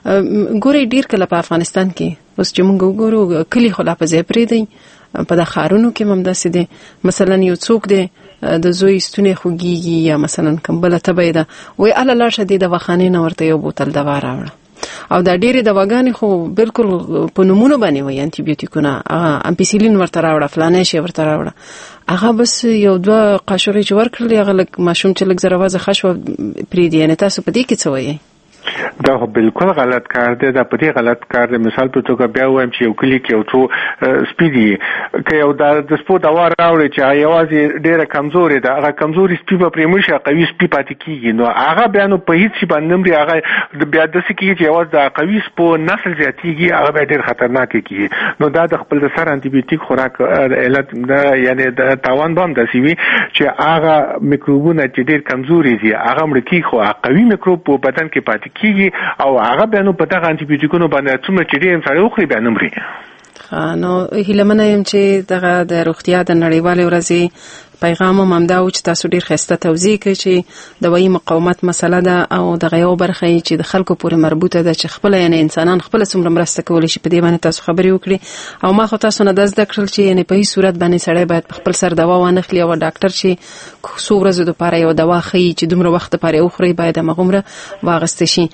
ګورئ ډېر کله په افغانستان کې اوس چې موږ وګورو کلي خو لا په ځای پرېږدئ په د ښارونو کې هم همداسې دی مثلا یو څوک دی د زوی ستونی خوږیږي یا مثلا کوم بله تبه یې ده وایي هله لاړ شه دې دواخانې نه ورته یو بوتل دوا راوړه او دا ډېرې دواګانې خو بالکل په نومونو باندې وایي انټي بیوټیکونه هغه امپیسیلین ورته راوړه فلانی شی ورته راوړه هغه بس یو دوه قاشقې چې ورکړلې هغه لږ ماشوم چې لږ زره وازه ښه شوه پرېږدي. یعنې تاسو په دې کې څه وایئ؟ دا بالکل غلط کار دی. دا په دې غلط کار دی. مثال په توګه بیا وایم چې یو کلی کې یو څو سپي دي، که یو د سپو دوا راوړي چې یوازې ډېره کمزورې ده، هغه کمزوري سپي به پرې مړ شي، قوي سپي پاتې کېږي. نو هغه بیا نو په هېڅ شي باندې نه مري، هغه بیا داسې کېږي چې یوازې د قوي سپو نسل زیاتېږي، هغه بیا ډېر خطرناک کېږي. نو دا د خپل د سر انټي خوراک علت دا یعنی د تاوان به هم داسې وي چې هغه میکروبونه چې ډېر کمزوري دي هغه مړه کېږي، خو قوي میکروب په بدن کې پاتې کېږي او هغه بیا نو په دغه انټي بیوټیکونو باندې څومره چې ډېر سړی وخوري بیا نه مري. نو هیله منه یم چې دغه د روغتیا د نړیوالې ورځې پیغام هم همدا و چې تاسو ډېر ښایسته توضیح کړئ چې دوايي مقاومت مسله ده او دغه یو برخه یې چې د خلکو پورې مربوطه ده چې خپله یعنې انسانان خپله څومره مرسته کولی شي، په دې باندې تاسو خبرې وکړي. او ما خو تاسو نه دا زده کړل چې یعنې په هېڅ صورت باندې سړی باید په خپل سر دوا وانخلي او ډاکټر چې څو ورځو دپاره یو دوا ښیي چې دومره وخت دپاره وخورئ باید همغومره واخیستی شي.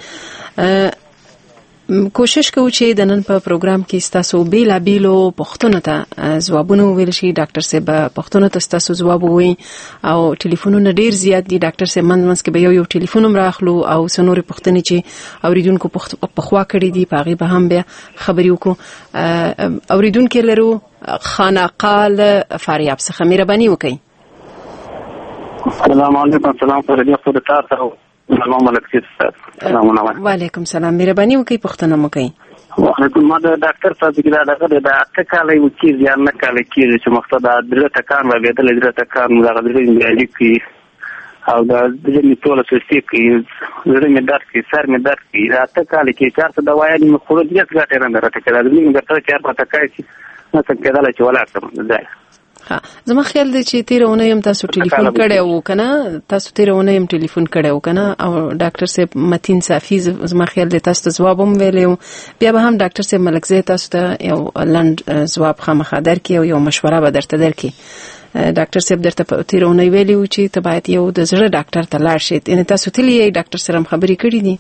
کوشش کوو چې د نن په پروګرام کې ستاسو بیلابیلو پوښتنو ته ځوابونه وویل شي. ډاکټر صاحب پوښتنو ته ستاسو ځواب ووایي او ټلیفونونه ډیر زیات دي. ډاکټر صاحب منځ منځ کې به یو یو ټلیفون هم راخلو او څو نورې پوښتنې چې اوریدونکو پخوا کړي دي په هغې به هم بیا خبرې وکړو. اوریدونکي لرو خانقاه له فاریاب څخه، مهرباني وکړئ. السلام علیکم. سلام پر دې خو د تاسو سلام علیکم. وعلیکم سلام. مهرباني وکړئ پوښتنه مو کوي. وعلیکم. ما د ډاکټر صاحب کې دا دغه د اته کاله یو کیږي یا نه کاله کیږي چې مخته د درې ټکان راغېدل، درې ټکان موږ غوډلې دی کې او د دې میټول سوسي کې زړه مې درد کې سر مې درد کې دا اته کاله کې کار څه دوايي مې خورو دې څه نه راته کړل. دې موږ ته چار پته کوي چې نه څه کېدل چې ولاړ ده. ها زما خیال دی چې تیر اونۍ هم تاسو ټلیفون کړی و کنه، تاسو تیر اونۍ هم ټلیفون کړی و کنه او ډاکټر صاحب متین صافي زما خیال دی تاسو ته ځواب هم ویلی و. بیا به هم ډاکټر صاحب ملکزی تاسو ته یو لنډ ځواب خامخا درکړي او یو مشوره به درته درکړي. ډاکټر صاحب درته په تیر اونۍ ویلی و چې ته باید یو د زړه ډاکټر ته لاړ شې. یعنې تاسو تللی یې ډاکټر سره هم خبرې کړي دي؟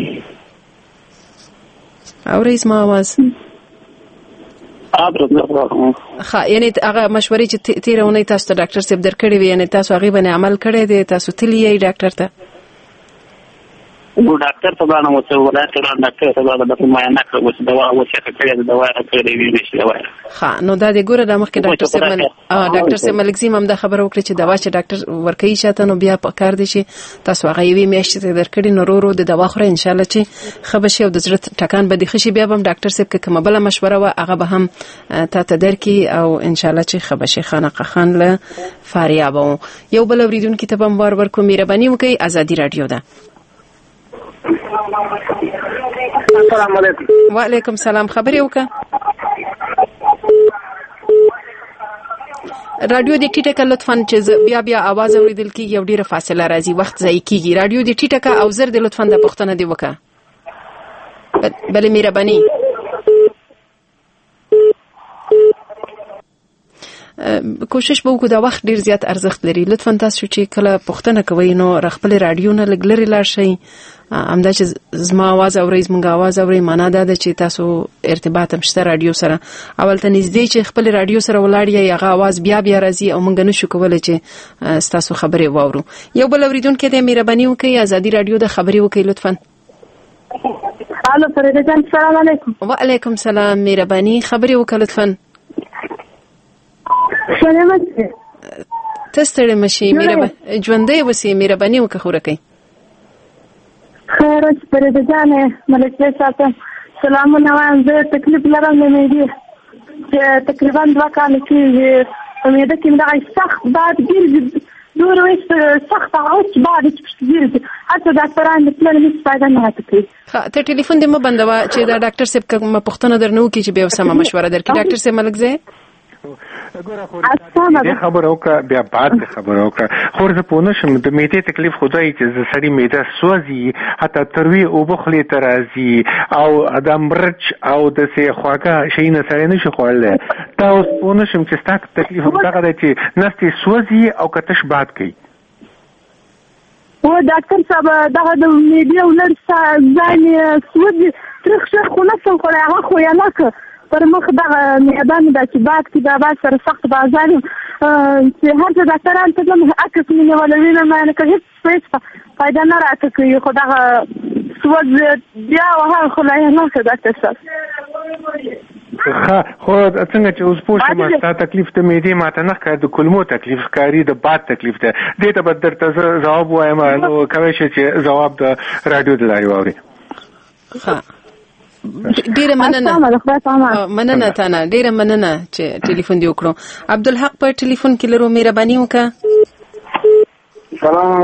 اورئ زما اواز؟ ها یعنی هغه مشورې چې تیر اونۍ تاسو ته ډاکټر صاحب درکړې وي یعنی تاسو هغې باندې عمل کړی دی؟ تاسو تللی یې ډاکټر ته؟ و ډاکټر ته باندې مو څه ولایت ته ډاکټر ته باندې د معاینه کړو چې دوا و چې کړی د دوا راکړې وی نشي دوا. ها نو دا د ګوره د مخکې ډاکټر صاحب ډاکټر صاحب ملکزی هم دا خبره وکړه چې دوا چې ډاکټر ورکوي شاته نو بیا په کار دی چې تاسو هغه یوې میاشتې ته درکړي نو ورو ورو د دوا خوره ان شاء الله چې ښه به شي او د زړه ټکان به دې ښه شي. بیا به هم ډاکټر صاحب که کومه بله مشوره وه هغه به هم تا ته درکړي او ان شاء الله چې ښه به شي. خانقاه خان له فاریابه و. یو بل اورېدونکي ته به هم بار ورکړو. مهرباني وکړئ، ازادي راډیو ده. السلام علیکم. وعلیکم سلام. خبرې وکړه. رادیو دې ټیټه کړه لطفا چې بیا بیا आवाज اوریدل کیږي او ډیره فاصله راځي، وخت ضایع کیږي. رادیو دې ټیټه کړه او زر دې لطفا د پښتنه دې وکړه. بلې مهرباني. کوشش به وکړو دا وخت ډیر زیات ارزښت لري. لطفا تاسو چې کله پوښتنه کوئ نو خپل رادیو نه لږ لرې لاړ شئ. همدا چې زما आवाज اورئ زموږ आवाज اورئ معنا دا ده چې تاسو ارتباط هم شته رادیو سره. اول ته نږدې چې خپل رادیو سره ولاړ یې هغه आवाज بیا بیا راځي او موږ نشو کولی چې ستاسو خبرې واورو. یو بل اورېدونکی دی، مهرباني وکړئ ازادي رادیو د خبرې وکړئ لطفا. الو فريده جان السلام علیکم. وعلیکم سلام. مهرباني خبرې وکړه لطفا. سلامت ته ستړې مشي مهرباني ژوندی اوسئ. مهرباني وکړه خوره کوئ. خیر فريده جان ملک صاحب سلامونه وایم. زه تکلیف لرم د معدې چې تقریبا دوه کاله کېږي. په معده کې مې دغه سخت باد ګرځي، نور وایي سخت اوس باد ګرځي. حتی ډاکټران د پلان هېڅ فایده نه راته کوي. ته ټلیفون دې مه بندوه چې دا ډاکټر صاحب کومه پوښتنه درنه وکړي چې بیا سمه مشوره درکړي. ډاکټر صاحب ملکزی دې خبره وکړه بیا بعد دې خبره وکړه. خو زه پوه نه شم د معدې تکلیف خو دا چې د سړي معده سوځي، حتی تروې اوبه خولې ته راځي او د مرچ او داسې خواږه شیونه سړی نه شي خوړلی. دا اوس پوه نه شم چې ستا تکلیف همدغه دی چې نس دې سوځي او که تش باد کوي. و ډاکټر صاحب دغه د معدې ولر ځای مې سوځي، ترخ شخ خو نه شم خوړی. هغه خو یې لکه پر مخ دغه میدان دا چې باد کې دا باد سره سخت بازار چې هر څه ډاکټران ته هم عکس مې نیولی وینم که هېڅ هېڅ فایده نه راته کوي. خو دغه سوځ بیا وها خلای نه څه ډاکټر صاحب ها خو څنګه چې اوس پوه شم ستا تکلیف ته معدې ماته نه ښکاري د کولمو تکلیف ښکاري د باد تکلیف دی دې ته به درته زه ځواب وایم نو کولی شې چې ځواب د راډیو د لارې واورې ډیره مننه مننه تانا ډیره مننه چې ټلیفون دی وکړو عبدالحق په ټلیفون کې لرو مهرباني وکړه سلام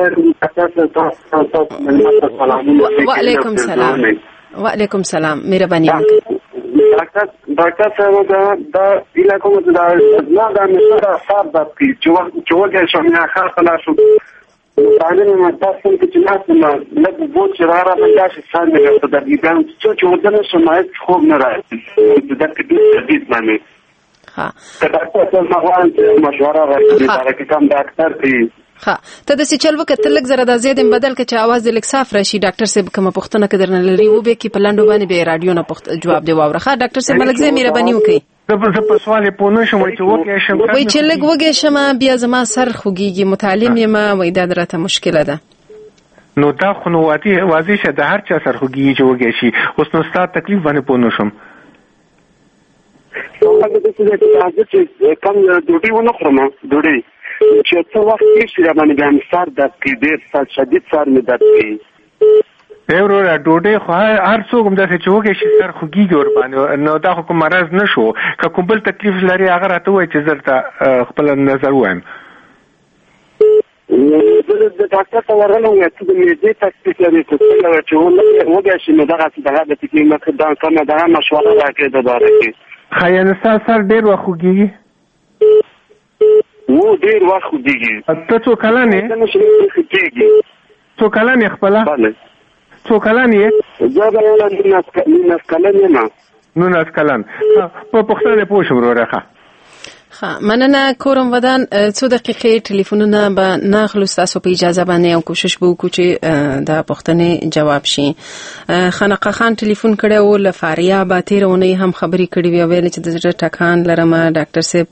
علیکم وعلیکم سلام وعلیکم سلام مهرباني وکړه ډاکټر ډاکټر صاحب دا دا علاقو ته دا نه دا مشوره صاحب د چې چې وګورئ چې نه خاص نه شو تعلیم متاسم چې نه نه له بوت شراره بیا چې څنګه د دې ګان چې چې ودنه سمایت خوب نه راځي دا کې د دې باندې ها ډاکټر صاحب مغوان مشوره راکړي دا کې کوم ډاکټر دی ها ته د سې چل وکړه تلک زره د زیات بدل کې چې आवाज د لیک صاف راشي ډاکټر صاحب کوم پښتنه کډر نه لري و به کې پلاندو باندې به رادیو نه پښت جواب دی واوره ها ډاکټر صاحب ملک زه مهرباني وکړي زه په سوال په نو شم چې وګه شم وای چې لګ وګه شم بیا زما سر خوږیږي متعلم یم وای دا درته مشکله ده نو دا خو نو واضح واضح شه د هر چا سر خوږیږي چې وګه شي اوس نو ستاسو تکلیف باندې په نو شم هغه د څه چې کم ډوډۍ ونه خورم ډوډۍ چې څو وخت کې را باندې ګام سر د کې ډېر سر شدید سر مې درد کوي ایورو را ډوډۍ خو هر څوک هم داسې چې وګه شي سر خوږیږي ور باندې نو دا خو کوم مرض نشو که کوم بل تکلیف لري هغه راته وایي چې زه درته خپل نظر وایم د ډاکټر ته ورغلم چې د معدې تکلیف لري چې څنګه چې وګه شي نو دغه څه دغه د تکلیف مخه دا کومه دغه مشوره راکړي د باره کې خیانه سر ډېر وخت خوږیږي و ډیر وخت دیږي ته څو کلن یې څو کلن یې خپله څو کلن یې زه به نولس کلن یم نولس کلن په پوښتنه پوه شم وروره ښه ها مننه کورم ودان څو دقیقې ټلیفونونه به ناخلو تاسو په اجازه باندې او کوشش به وکړو چې دا پوښتنې جواب شي خنقه خان ټلیفون کړی و له فاریاب تیرونی هم خبرې کړې وی ویل چې د زړه ټکان لرم ډاکټر صاحب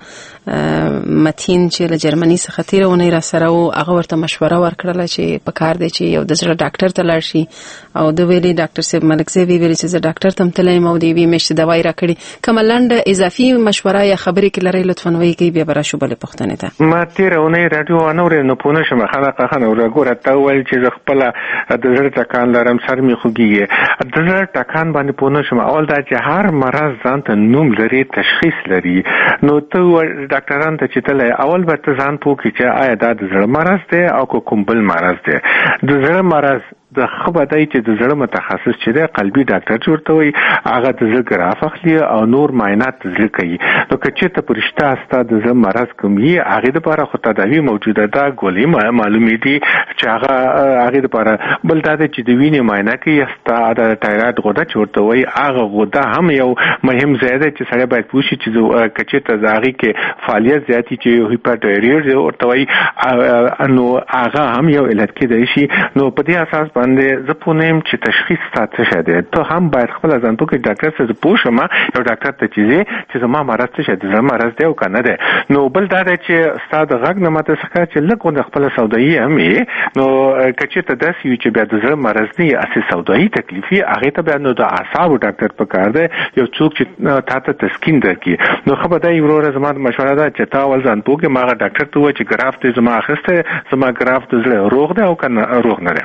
متین چې له جرمني څخه تیرونی را سره او هغه ورته مشوره ورکړله چې په کار دی چې یو د زړه ډاکټر ته لاړ شي او د ویلي ډاکټر صاحب ملک زوی ویل چې زه ډاکټر تم تلم او دی وی مشت دوايي را کړی کوم لنډ اضافي مشوره یا خبرې کې لري لطفا وایي کې بیا برا شو بل پښتنه ته ما تیرونی رادیو انور نو پونه شم خلک خنه ورګوره ته ول چې خپل د زړه ټکان لرم سر می خوږیږي د زړه ټکان باندې پونه شم اول دا چې هر مرض ځان ته نوم لري تشخیص لري نو ته ډاکټران ته چې تل اول به ته ځان پوښتې چې آیا دا د زړه مرض دی او کوم بل مرض دی د زړه مرض د خبردای چې د زړه متخصص چې دی قلبي ډاکټر جوړته وي هغه د زړه ګراف اخلي او نور معاینات زړه کوي نو کچې ته پرشته استا د زړه مرض کومي هغه لپاره خو تداوی موجوده ده ګولې معلومې دي چې هغه هغه لپاره بل دا چې د وینې معاینه کوي استا د تایراید غده جوړته وي هغه غده هم یو مهم ځای دی چې سړی باید پوښي چې کچې ته ځاغي کې فعالیت زیاتی چې هایپرټایرویډ ورته وي نو هغه هم یو علت کېدای شي نو په دې اساس باندې زه پونم چې تشخیص ستاسو شه دی ته هم باید خپل ځان ته کې ډاکټر سره پوښتنه یو ډاکټر ته چې چې زما مرض څه دی زما مرض دی او کنه دی نو بل دا چې ستاسو غږ نه ماته څخه چې لکه خپل سودایي هم نو کچې ته داسې وي چې بیا د زړه مرض نه اساس سودایي تکلیفي هغه ته بیا نو د اعصاب ډاکټر په کار دی یو څوک چې تاسو تسکین درکړي نو خبردای وروره زما مشوره ده چې تا ول ځان پوکه ما ډاکټر ته و چې ګراف ته زما اخسته زما ګراف د زړه روغ دی او کنه روغ نه دی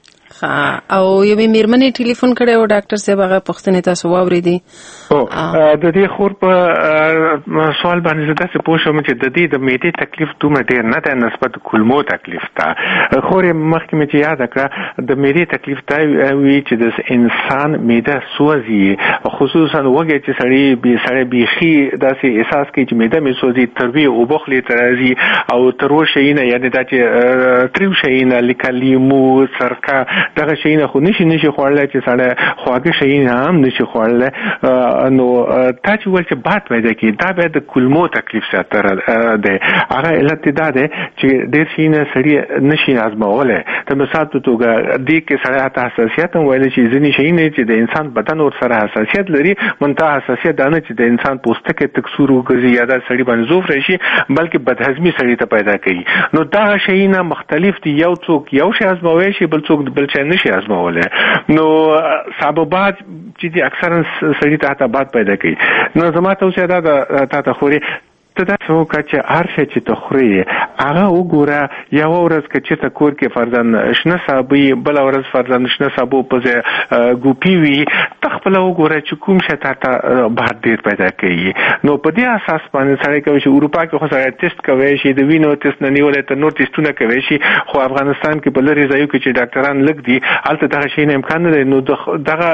او یو میرمنې ټلیفون کړی او ډاکټر صاحب هغه پوښتنه تاسو واورېدي او د دې خور په سوال باندې زده څه پوښوم چې د دې د میټي تکلیف دومره ډیر نه ده نسبت کولمو تکلیف ته خورې مخکې مې چې یاد کړه د میټي تکلیف ته وی چې د انسان معده سوځي خصوصا وګړي چې سړی به سړی بيخي داسې احساس کوي چې معده مې سوځي تروي او بخلي ترازي او ترو شینه یعنی دا چې تریو شینه لیکلیمو سرکا دغه شینه خو نشي نشي خوړل چې سړی خواږه شینه هم نشي خوړل نو تا چې ول چې بات پیدا کی دا به د کولمو تکلیف سره ده هغه علت دا ده چې ډېر شینه سړی نشي ازموله ته مثال ته توګه دې کې سړی ته حساسیت ویل چې ځینې شینه چې د انسان بدن ور سره حساسیت لري منتها حساسیت دا نه چې د انسان پوستکي تکثر وګرځي یا دا سړی باندې زوف راشي بلکې بدهضمي سړی ته پیدا کوي نو دا شینه مختلف دي یو څوک یو شی ازموي شي بل څوک بل شي نشي ازموله. نو سببات چې دي اکثرا سړي ته تبات پیدا کوي. نو زما ته اوسه دا ته ته خوري ته دا څو کچه ارشه چې ته خوري هغه وګوره یو ورځ کچه ته کور کې فرضاً شنه صابي بل ورځ فرضاً شنه صابو په ګوپی وي تخپل وګوره چې کوم شته ته بهر ډیر پیدا کوي. نو په دې اساس باندې سړی کوي چې اروپا کې خو سړی ټیسټ کوي شي د وینو ټیسټ نه نیولې ته نور ټیسټونه کوي شي خو افغانستان کې په لری ځایو کې چې ډاکټران لګ دي البته دغه شی نه امکان نه نو دغه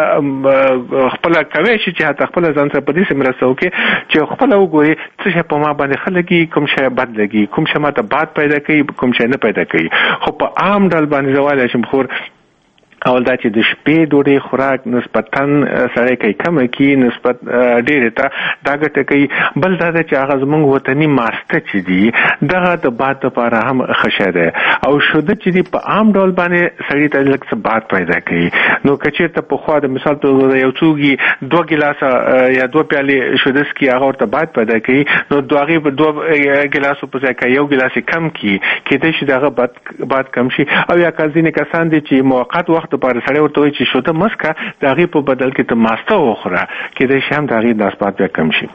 خپل کوي چې حتی خپل ځان ته په دې سمرسو کې چې خپل وګوري څه په باندې خلګي کوم شی بد لګي کوم شی ماته باد پیدا کوي کوم شی نه پیدا کوي. خو په عام ډول باندې زواله شم خور اول دا چې د شپې ډوډۍ خوراک نسبتاً سړی کوي کم کی نسبت ډېر ته دا ګټه کوي. بل دا چې هغه زموږ وطني ماسته چې دي دغه د باد لپاره هم ښه ده او شوده چې دي په عام ډول باندې سړی ته لږ څه باد پیدا کوي. نو کچېرته په خوا د مثال ته یو څوګي دوه ګلاسه یا دوه پیالې شوده سکي هغه ورته باد پیدا کوي نو دوه دوه ګلاسو په ځای کې یو ګلاس کم کی کېدای شي دغه باد باد کم شي. او یا کله کسان دي چې موقت وخت لپاره سړی ورته وایي چې شوده مسکه د هغې په بدل کې ته ماسته وخوره کېدای شي هم د هغې نسبات بیا کم شي.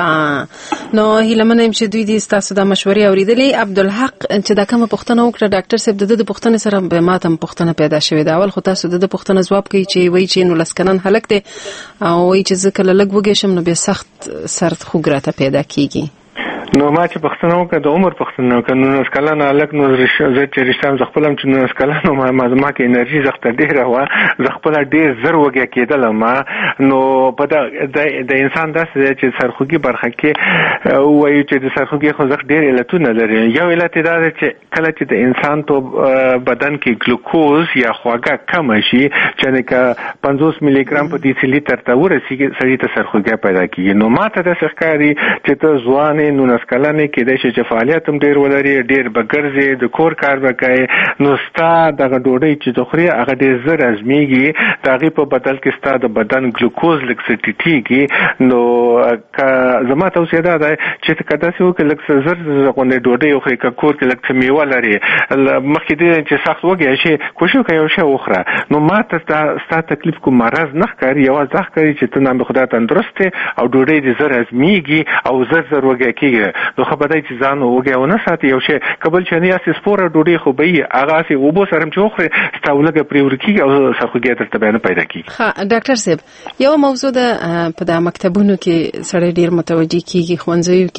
ښه نو هیله منه یم چې دوی دې ستاسو دا مشورې اورېدلې. عبدالحق چې دا کومه پوښتنه وکړه ډاکټر صاحب د ده د پوښتنې سره به ما ته هم پوښتنه پیدا شوې ده. اول خو تاسو د ده پوښتنه ځواب کوي چې وایي چې نولس کلن هلک دی او وایي چې زه کله لږ وږی شم نو بیا سخت سرد خوږ راته پیدا کېږي. نو ما چې پښتنه وکړه د عمر پښتنه وکړه نو نس کلن الک نو زه چې رښتیا زه خپل هم چې نس کلن نو ما ما کې انرژي زخته ډېره وه زه خپل ډېر زر وږی کېدلم نو په د انسان داسې دی چې سرخوږي برخه کې وایي چې د سرخوږي خوځښت ډېر علتونه لري. یو علت دا دی چې کله چې د انسان په بدن کې ګلوکوز یا خواږه کمه شي چې که پنځوس ملي ګرام په دیسي لیټر ته ورسېږي سړي ته سرخوږی پیدا کېږي. نو ما ته داسې ښکاري چې ته ځوان یې نو کلنې کېدای شي چې فعالیت هم ډېر ولري ډېر به ګرځې د کور کار به کوې نو ستا دغه ډوډۍ چې ته خورې هغه ډېر زر ازمیږي د هغې په بدل کې ستا د بدن ګلوکوز لږ څه ټیټېږي. نو که زما توصیه دا ده چې که داسې وکړې لږ څه زر غوندې ډوډۍ وخورې که کور کې لږ څه میوه لرې مخکې دې چې سخت وږی شي کوشش وکړه یو شی وخوره. نو ما ته ستا تکلیف کوم مرض نه ښکاري یوازې دا ښکاري چې ته نام خدای تندرست او ډوډۍ دې زر ازمیږي او زر زر وږی کېږي. نو خبردای چې ځان وګیا ونه ساتي یو شی قبل چې نه یاسي سپوره ډوډۍ خو به یې هغه سي وبو سره چې وخوري ستاولګه پریورکی او سرخوږی تر تبه نه پیدا کیږي. ها ډاکټر صاحب یو موضوع ده په د مکتبونو کې سړی ډیر متوجي کیږي ښوونځیو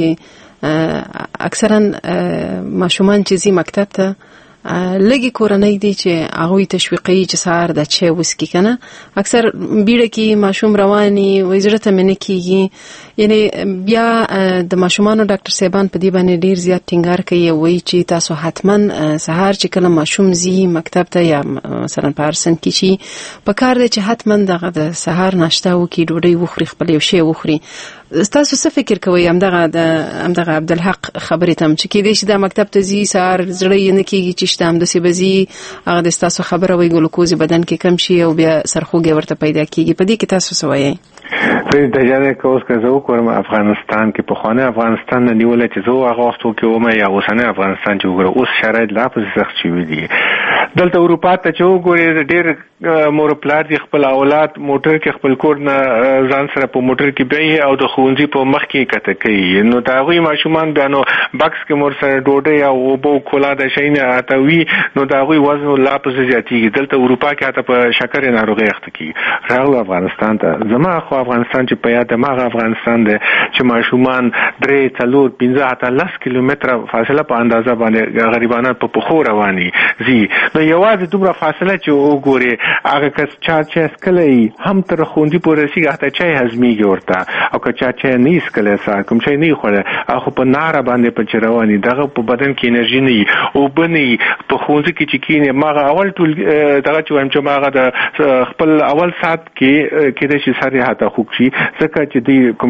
کې اکثرا ماشومان چې زی مکتب ته لګي کورنۍ دي چې هغه تشویقي چې سار د چي وسکی کنه اکثر بیړه کې ماشوم رواني وزرت منه کیږي یعنی بیا د ماشومانو ډاکټر صاحبان په دې باندې ډیر زیات ټینګار کوي وایي چې تاسو حتما سهار چې کله ماشوم زی مکتب ته یا مثلا پارسن کې شي په کار دی چې حتما دغه د سهار ناشته وکړي ډوډۍ وخوري خپل یو شی وخوري. تاسو څه فکر کوئ همدغه د همدغه عبدالحق خبرې ته چې کېدای شي د مکتب ته ځي سهار زړه یې نه کېږي چې شته همداسې به ځي هغه د ستاسو خبره وایي ګلوکوز بدن کې کم شي او بیا سرخوږی ورته پیدا کېږي په دې کې تاسو څه وایئ؟ پرې د جانه کوس که زه وګورم افغانستان کې پخوانی افغانستان نه نیولای چې زه هغه وخت کې وم یا اوسنی افغانستان چې وګورم اوس شرایط لا پسې سخت شوي دي. دلته اروپا ته چې وګورې ډېر مور پلار دي خپل اولاد موټر کې خپل کور نه ځان سره په موټر کې بیایي او د ښوونځي په مخ کې کته کوي. نو د هغوی ماشومان بیا نو بکس کې مور سره ډوډۍ او اوبه او کولا د شی نه اتوي نو د هغوی وزن لا پسې زیاتېږي. دلته اروپا کې حتی په شکرې ناروغۍ اخته کېږي. راغلو افغانستان ته زما خو افغانستان چې په یاد ماغه افغانستان دی چې ماشومان درې څلور پنځه حتی لس کیلومتره فاصله په اندازه باندې غریبانه په پښو رواني ځي. نو یوازې دومره فاصله چې وګوري هغه کس چا چې اسکلې هم تر خوندې پورې رسېږي حتی چای هضمېږي ورته او که چا چای نه اسکلې سار کوم چای نه خوړه هغه په ناره باندې په چرواني دغه په بدن کې انرژي نه او بني په خوندې کې چې کینه ماغه اول ټول دغه چې وایم چې ماغه د خپل اول سات کې کې د شي سره حتی خوږي ځکه چې دی کوم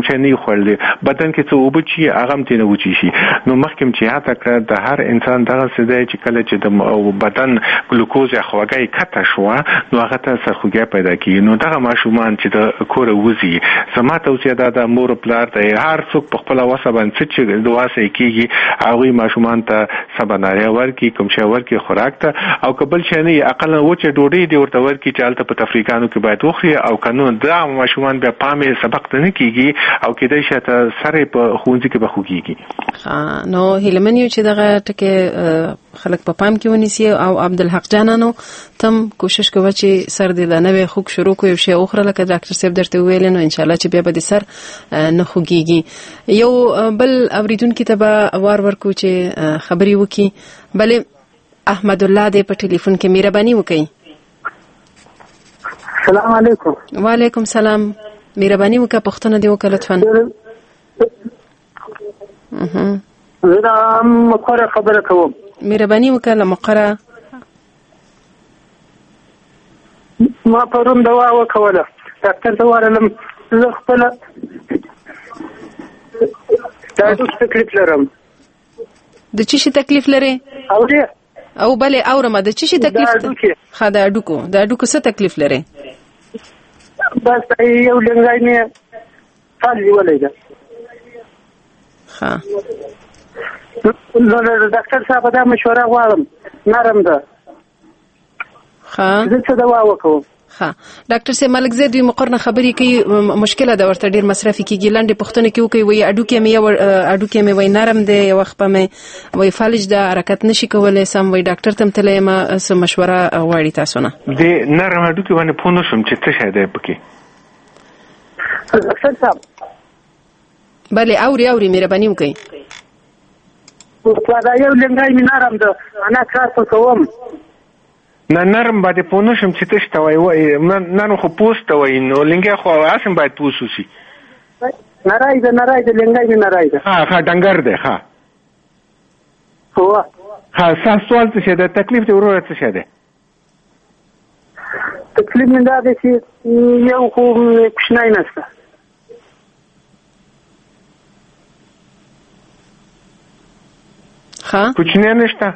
چې نه خورل بدن کې څه وبچي هغه هم تنه وچی شي نو مخکې چې هاته کړ د هر انسان دغه څه دی چې کله چې د بدن ګلوکوز یا خواږه کته شو نو هغه ته سرخوږی پیدا کیږي نو دغه ماشومان چې د کور وزي سما توصیه ده د مور پلار ته هر څوک په خپل واسه باندې چې د واسه کیږي هغه ماشومان ته سباناریا ورکی کوم شی ورکی خوراک ته او قبل شي نه عقل وچه ډوډۍ دی ورته ورکی چې البته په تفریقانو کې باید وخوري او قانون دا ماشومان بیا پامې سبق ته نه کیږي او کېدای شي ته سره په خونځ کې به خوږيږي نو هیلمنیو چې دغه ټکي خلک په پام کې ونیسي او عبدالحق جانانو تم کوشش کوي چې سر دې د نوې خوک شروع کوي شی اوخره لکه ډاکټر صاحب درته ویل نو ان شاء الله چې بیا به د سر نه خوږيږي یو بل اوریدونکو ته به وار ورکو چې خبري وکي بلې احمد الله دې په ټلیفون کې مهرباني وکړي السلام علیکم وعلیکم السلام مهرباني وکړه پښتنه دې وکړه لطفا اها زه د مقره خبره کوم مهرباني وکړه مقره ما پرون دوا وکوله ډاکټر ته ورلم زه خپل تاسو تکلیف لرم د چی شي تکلیف لري او دې او بلې اورم د چی شي تکلیف خا د اډوکو د اډوکو څه تکلیف لري بس یو لنګای نه فالي ولېده ها نو ډاکټر صاحب دا مشوره غواړم نرم ده ها زه څه دوا وکړم ها ډاکټر صاحب ملک زید وی مقرنه خبري کوي مشکله ده ورته ډیر مصرفي کیږي لاندې پښتنه کې وکي وي اډو کې مې اډو کې مې وای نرم دی یو وخت مې وای فالج ده حرکت نشي کولای سم وای ډاکټر تم تلې ما سم مشوره غواړي تاسو نه د نرم اډو کې باندې پونه شم چې څه شه ده پکې ډاکټر صاحب بله اوري اوري مهرباني وکړئ دا یو لنګای مې نرم ده انا کار کوم نه نرم باندې پونه شم چې تاسو ته وای نن خو پوسټ وای نو لنګای خو اسم باید پوسو شي نارای ده نارای ده لنګای مې نارای ده ها ها ډنګر ده ها هو ها سوال څه ده تکلیف ته ورور څه شه ده تکلیف مې دا ده چې یو خو کوښنای نشته ها کوښنای نشته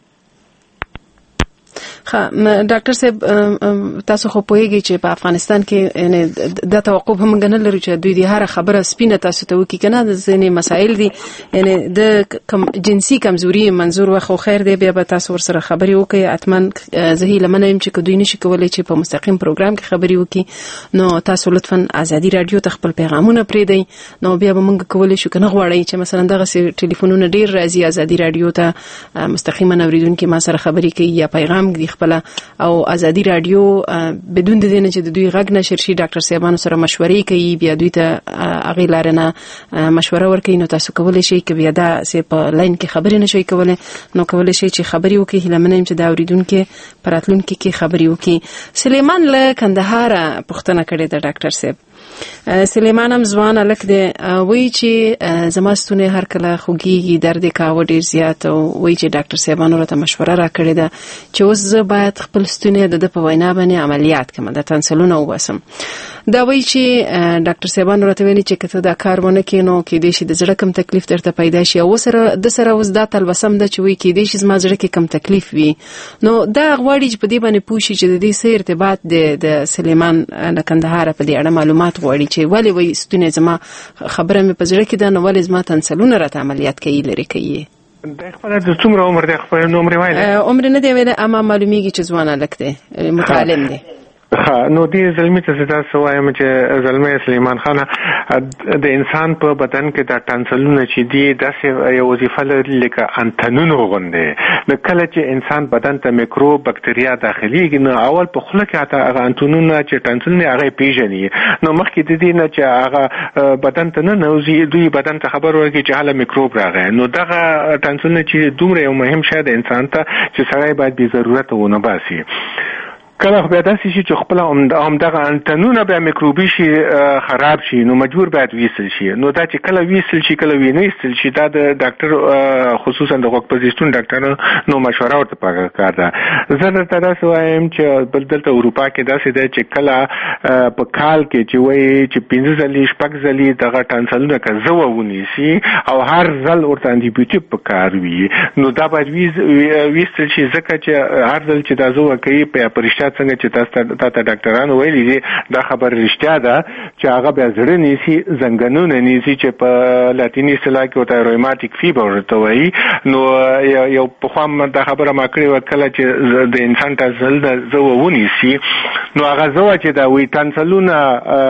ها ډاکټر صاحب تاسو خو پوهیږئ چې په افغانستان کې یعنی د توقف هم غنل لري چې دوی د هر خبره سپینه تاسو ته وکي کنه د ځینې مسایل دي یعنی د کم جنسي کمزوري منظور واخو خیر دی بیا به تاسو ور سره خبري وکي اتمن زه لمنه يم چې دوی نشي کولای چې په مستقیم پروګرام کې خبري وکي نو تاسو لطفا ازادي رادیو ته خپل پیغامونه پرېدئ نو بیا به موږ کولای شو کنه غواړئ چې مثلا دغه ټلیفونونه ډیر راځي ازادي رادیو ته مستقیما اوریدونکو ما سره خبري کوي یا پیغام دی خپل او ازادي رادیو بدون د دې نه چې د دوی غږ نشر شي ډاکټر صاحبانو سره مشورې کوي بیا دوی ته اغه لارنه مشوره ورکوي نو تاسو کولای شئ چې بیا دا سه په لاین کې خبرې نشئ کولای نو کولای شئ چې خبري وکړي هلمنه چې دا اوریدونکو پراتلونکو کې خبري وکړي سلیمان له کندهار پښتنه کړي د ډاکټر صاحب سلیمان هم ځوان الک دی وای چې زماستونه هر کله خوږیږي درد کاوه ډیر زیات او وای چې ډاکټر صاحبانو ته مشوره راکړې ده چې اوس زه باید خپل ستونه د په وینا باندې عملیات کړم د تنسلونه وباسم دا وای چې ډاکټر صاحبانو راته ویلي چې کته دا کار ونه کینو کې د شي د زړه کم تکلیف درته پیدا شي او سره د سره اوس دا تلوسم ده چې وای کې د شي زما زړه کې کم تکلیف وي نو دا غواړي چې په دې باندې پوښي چې د دې سره ارتباط د د سلیمان د کندهار په دې اړه معلومات غواړي چې ولی وای ستونه زما خبره مې په زړه کې ده نو ولی زما تنسلونه راته عملیات کوي لري کوي د خپل د څومره عمر د خپل عمر وایي عمر نه دی ویل اما معلومیږي چې ځوان الک دی متعلم دی ها نو دې زلمی ته زدا سوایم چې زلمه سلیمان خان د انسان په بدن کې د تنسلونه چې دی د یو وظیفه لري لکه انتنونو غونډه د کله چې انسان بدن ته میکروب بکټریا داخليږي نو اول په خله کې اته هغه انتنونه چې تنسلونه هغه پیژني نو مخکې د دې نه چې هغه بدن ته نه نوځي دوی بدن ته خبر ورکړي چې حاله میکروب راغی نو دغه تنسلونه چې دومره یو مهم شی د انسان ته چې سړی باید به ضرورت ونه باسي کله بیا داسې شي چې خپل همدغه انټنونه بیا میکروبي شي خراب شي نو مجبور باید ویسل شي. نو دا چې کله ویسل شي کله وینې ایستل شي دا د ډاکټر خصوصا د غوږ پزیشتون ډاکټرانو نو مشوره ورته پکار ده. زه درته داسې وایم چې بل دلته اروپا کې داسې دی چې کله په کال کې چې وایي چې پنځه ځلې شپږ ځلې دغه ټانسلونه که زه ونیسي او هر ځل ورته انټي پکار وي نو دا باید ویستل شي ځکه چې هر ځل چې دا زه کوي په پرشته څنګه چې تاسو ته ډاکټرانو ویلي دي دا خبر رښتیا ده چې هغه بیا زړه نیسي زنګنونه نیسي چې په لاتینی اصطلاح کې ورته روماتیک فیبر ورته وایي. نو یو پخوا دا خبره ما کړې وه کله چې د انسان ټانسل زه ونیسي نو هغه زه وه چې دا وایي ټانسلونه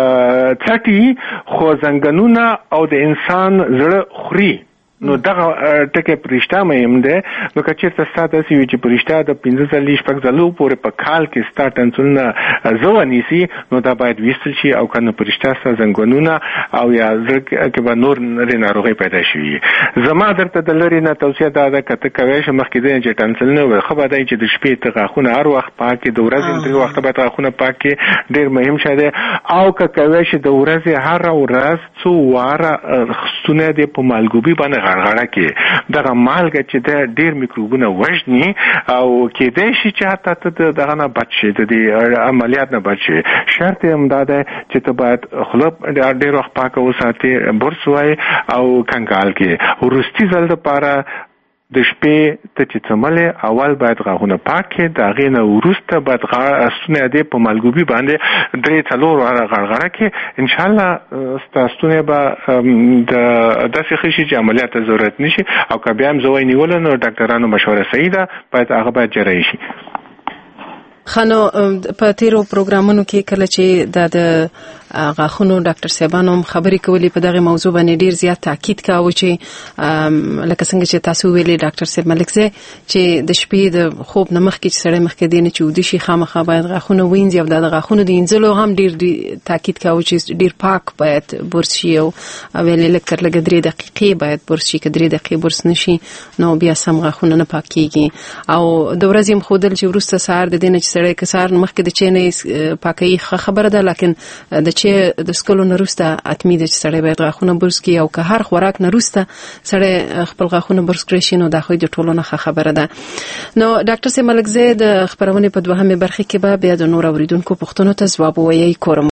څټي خو زنګنونه او د انسان زړه خوري. نو دغه ټکي پرشته مهم ده. نو که چېرته ستا داسې وي چې پرشته د پنځه ځلې شپږ ځلو پورې په کال کې ستا ټنسلونه زه ونیسي نو دا باید ویستل شي او که نه پرشته ستا زنګونونه او یا زړه کې به نور نرې ناروغۍ پیدا شوي. زما درته د لرې نه توصیه دا ده که ته کوی شې مخکې دی چې ټنسلونه وي ښه به دی چې د شپې ته غاښونه هر وخت پاک کړې د ورځې درې وخته باید غاښونه پاک کړې ډېر مهم شی دی. او که کوی شې د ورځې هره ورځ څو واره خستونه دې په مالګوبي باندې غړغړه کې دغه مالګه چې د ډیر میکروبونه وژني او کېدای شي چې حتی ته دغه نه بچ شي د دې عملیات نه بچ شي. شرط یې هم دا دی چې ته باید خوله ډیر وخت پاکه وساتې برس وای او کنګال کې وروستي ځل دپاره د شپې ته چې څملې اول باید غاښونه پاک کړې د هغې نه وروسته باید ستونی دې په مالګوبي باندې درې څلور واره غړغړه کړې انشاءالله ستا ستونی به داسې ښه شي چې عملیات ته ضرورت نه شي. او که بیا هم زوی نیوله نو ډاکټرانو مشوره صحیح ده باید هغه باید جراحي شي. خانو په تیرو پروګرامونو کې کله چې د غاښونو ډاکټر صاحبانو هم خبرې کولې په دغه موضوع باندې ډیر زیات تاکید کاوه چې لکه څنګه چې تاسو ویلي ډاکټر صاحب ملکزی چې د شپې د خوب نه مخکې چې سړی مخکې دی نه چې ویده شي خامخا باید غاښونه وینځي او د غاښونو د وینځلو هم ډیر تاکید کاوه چې ډیر پاک باید برس شي او ویلې لږ تر لږه درې دقیقې باید برس شي که درې دقیقې برس نه شي نو بیا سم غاښونه نه پاکېږي. او د ورځې هم ښودل چې وروسته سهار د دې نه چې سړی که سهار مخکې د چای نه پاکوي ښه خبره ده لکن د چې د سکلو نه وروسته حتمي ده چې سړی باید غاښونه برس کړي او که هر خوراک نه وروسته سړی خپل غاښونه برس کړی شي نو دا خو د ټولو نه ښه خبره ده. نو ډاکټر صاحب ملکزی د خپرونې په دوهمې برخې کې به بیا د نور اوریدونکو پوښتنو ته ځواب ووایئ. کورم